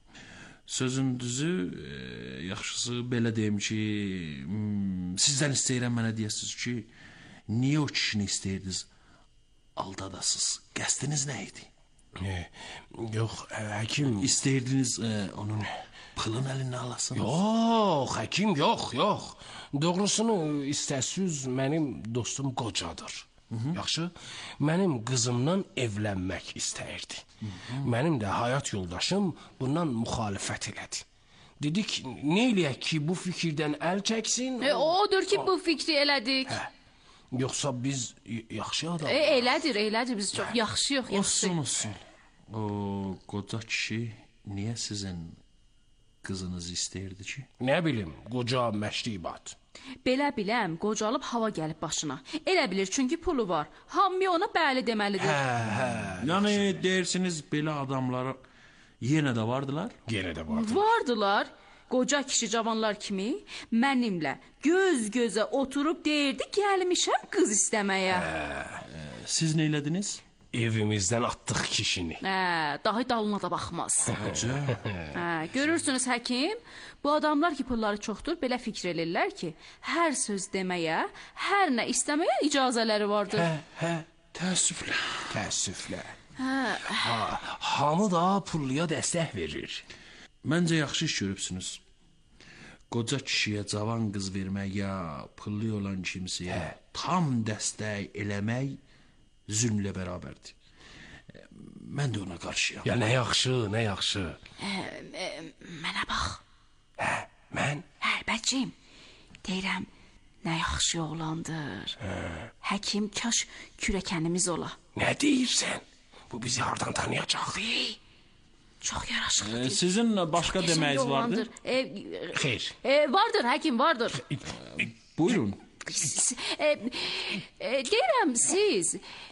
Sözün düzü, e, yaxşısı belə deyim ki, hmm, sizdən istəyirəm mənə deyəsiniz ki, niyə o kişini istəyirdiniz, aldadasınız, qəsdiniz nə idi? E, yox, ə, həkim... İstəyirdiniz e, onun pılın əlindən alasınız? Yox, həkim, yox, yox. Doğrusunu istəsiz mənim dostum qocadır. Hı-hı. Yaxşı, mənim qızımla evlənmək istəyirdi. Hı-hı. Mənim də həyat yoldaşım bundan müxalifət elədi. Dedik, nə eləyək ki, bu fikirdən əl çəksin? E, odur ki, bu fikri elədik. Hə. Yoxsa biz yaxşı adam. E, elədir, elədir, biz çox yaxşıyıq, yaxşı. Olsun, olsun. O qoca kişi niyə sizin qızınızı istəyirdi ki? Nə bilim, qoca məşribat. Belə biləm, qocalıb hava gəlib başına. Elə bilir, çünki pulu var. Hamı ona bəli deməlidir. Hə, hə. Yəni, deyirsiniz, belə adamlara yenə də vardılar? Yenə də vardılar. Vardılar. Qoca kişi cavanlar kimi mənimlə göz-gözə oturub deyirdi, gəlmişəm qız istəməyə. Hə, siz nə elədiniz? Evimizdən atdıq kişini. Hə, daha dalına da baxmaz. Hə, görürsünüz həkim, bu adamlar ki pulları çoxdur, belə fikir elirlər ki, hər söz deməyə, hər nə istəməyə icazələri vardır. Hə, hə, təəssüflə. Təəssüflə. Hə, ha, hamı da pulluya dəstək verir. Məncə yaxşı iş görübsünüz. Qoca kişiyə cavan qız vermək ya pullu olan kimsəyə hə. Tam dəstək eləmək zülmlə bərabərdir. Mən də ona qarşıyam. Ya nə yaxşı, nə yaxşı. Ə, ə, mənə bax. Hə, mən? Hə, bəcim. Deyirəm, nə yaxşı oğlandır. Hə. Həkim, kaş kürəkənimiz ola. Nə deyirsən? Bu bizi hardan tanıyacaq? Çox yaraşıqlı. E, sizin başqa deməyiniz vardır? E, Xeyr. E, vardır, həkim, vardır. E, buyurun. E, e, deyirəm, siz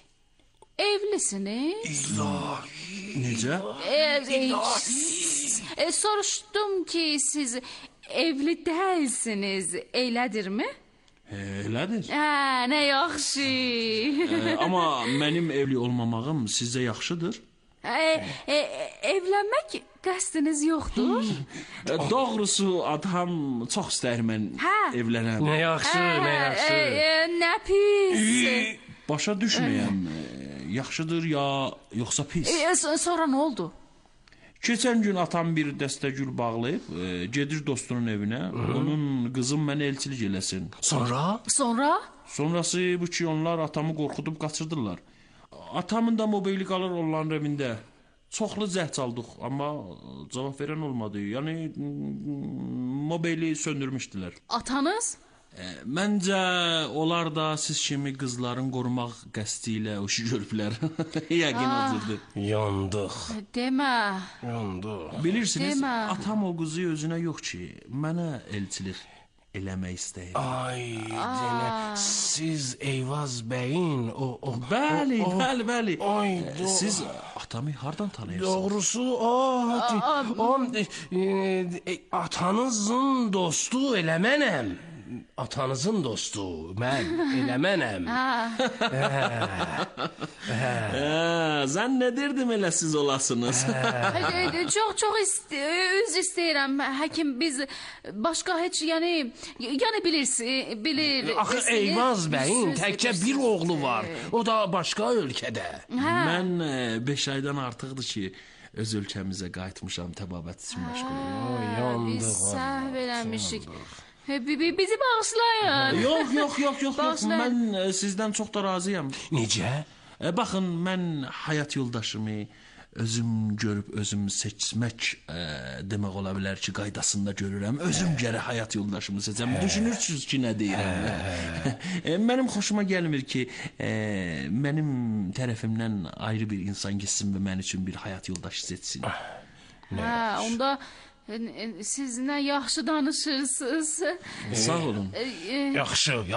evlisiniz? İlahi. Necə? E, e, e, soruşdum ki, siz evli deyilsiniz, elədirmi? E, elədir. Hə, nə yaxşı. E, amma mənim evli olmamağım sizə yaxşıdır? E, e, evlənmək qəsdiniz yoxdur? E, doğrusu adam çox istər mən hə. evlənəm. Nə yaxşı, hə, nə yaxşı. E, e, nə pis. E, başa düşməyəm. E, yaxşıdır ya yoxsa pis? E, sonra nə oldu? Keçən gün atam bir dəstəgül bağlayıb, e, gedir dostunun evinə. Hı-hı. Onun qızım mənə elçilik eləsin. Sonra? Sonra? Sonrası bu ki, onlar atamı qorxudub qaçırdılar. Atamın da mobili qalır onların evində. Çoxlu zəh çaldıq, amma cavab verən olmadı. Yəni mobili söndürmüşdülər. Atanız? E, məncə onlar da siz kimi qızların qorumaq qəsdi ilə o işi görüblər. Yəqin odur. Yandıq. Demə. Yandıq. Bilirsiniz, Demə. atam o qızı özünə yox ki, mənə elçilik eləmək istəyir. Ay, denə, siz Eyvaz bəyin o... o bəli, o, o, bəli, bəli. Ay, e, siz atamı hardan tanıyırsınız? Doğrusu, o, o e, e, atanızın dostu elə mənəm. Atanızın dostu, mən, elə mənəm. Zən nə derdim elə siz olasınız? Çox, çox ist üz istəyirəm, həkim, biz başqa heç, yəni, yəni bilirsiz, bilir. Axı Eyvaz bəyin təkcə bir oğlu var, o da başqa ölkədə. Mən beş aydan artıqdır ki, öz ölkəmizə qayıtmışam, təbabət üçün məşğulum. Biz səhv eləmişik. Bizi bağışlayın. Yox, yox, yox, yox, yox. Mən sizdən çox da razıyam. Necə? Baxın, mən həyat yoldaşımı özüm görüb özüm seçmək e, demək ola bilər ki, qaydasında görürəm. Özüm gərək həyat yoldaşımı seçəm. Düşünürsünüz ki, nə deyirəm? e, mənim xoşuma gəlmir ki, e, mənim tərəfimdən ayrı bir insan gitsin və mən üçün bir həyat yoldaşı seçsin. Hə, onda siz nə yaxşı danışırsınız. Sağ olun. Yaxşı,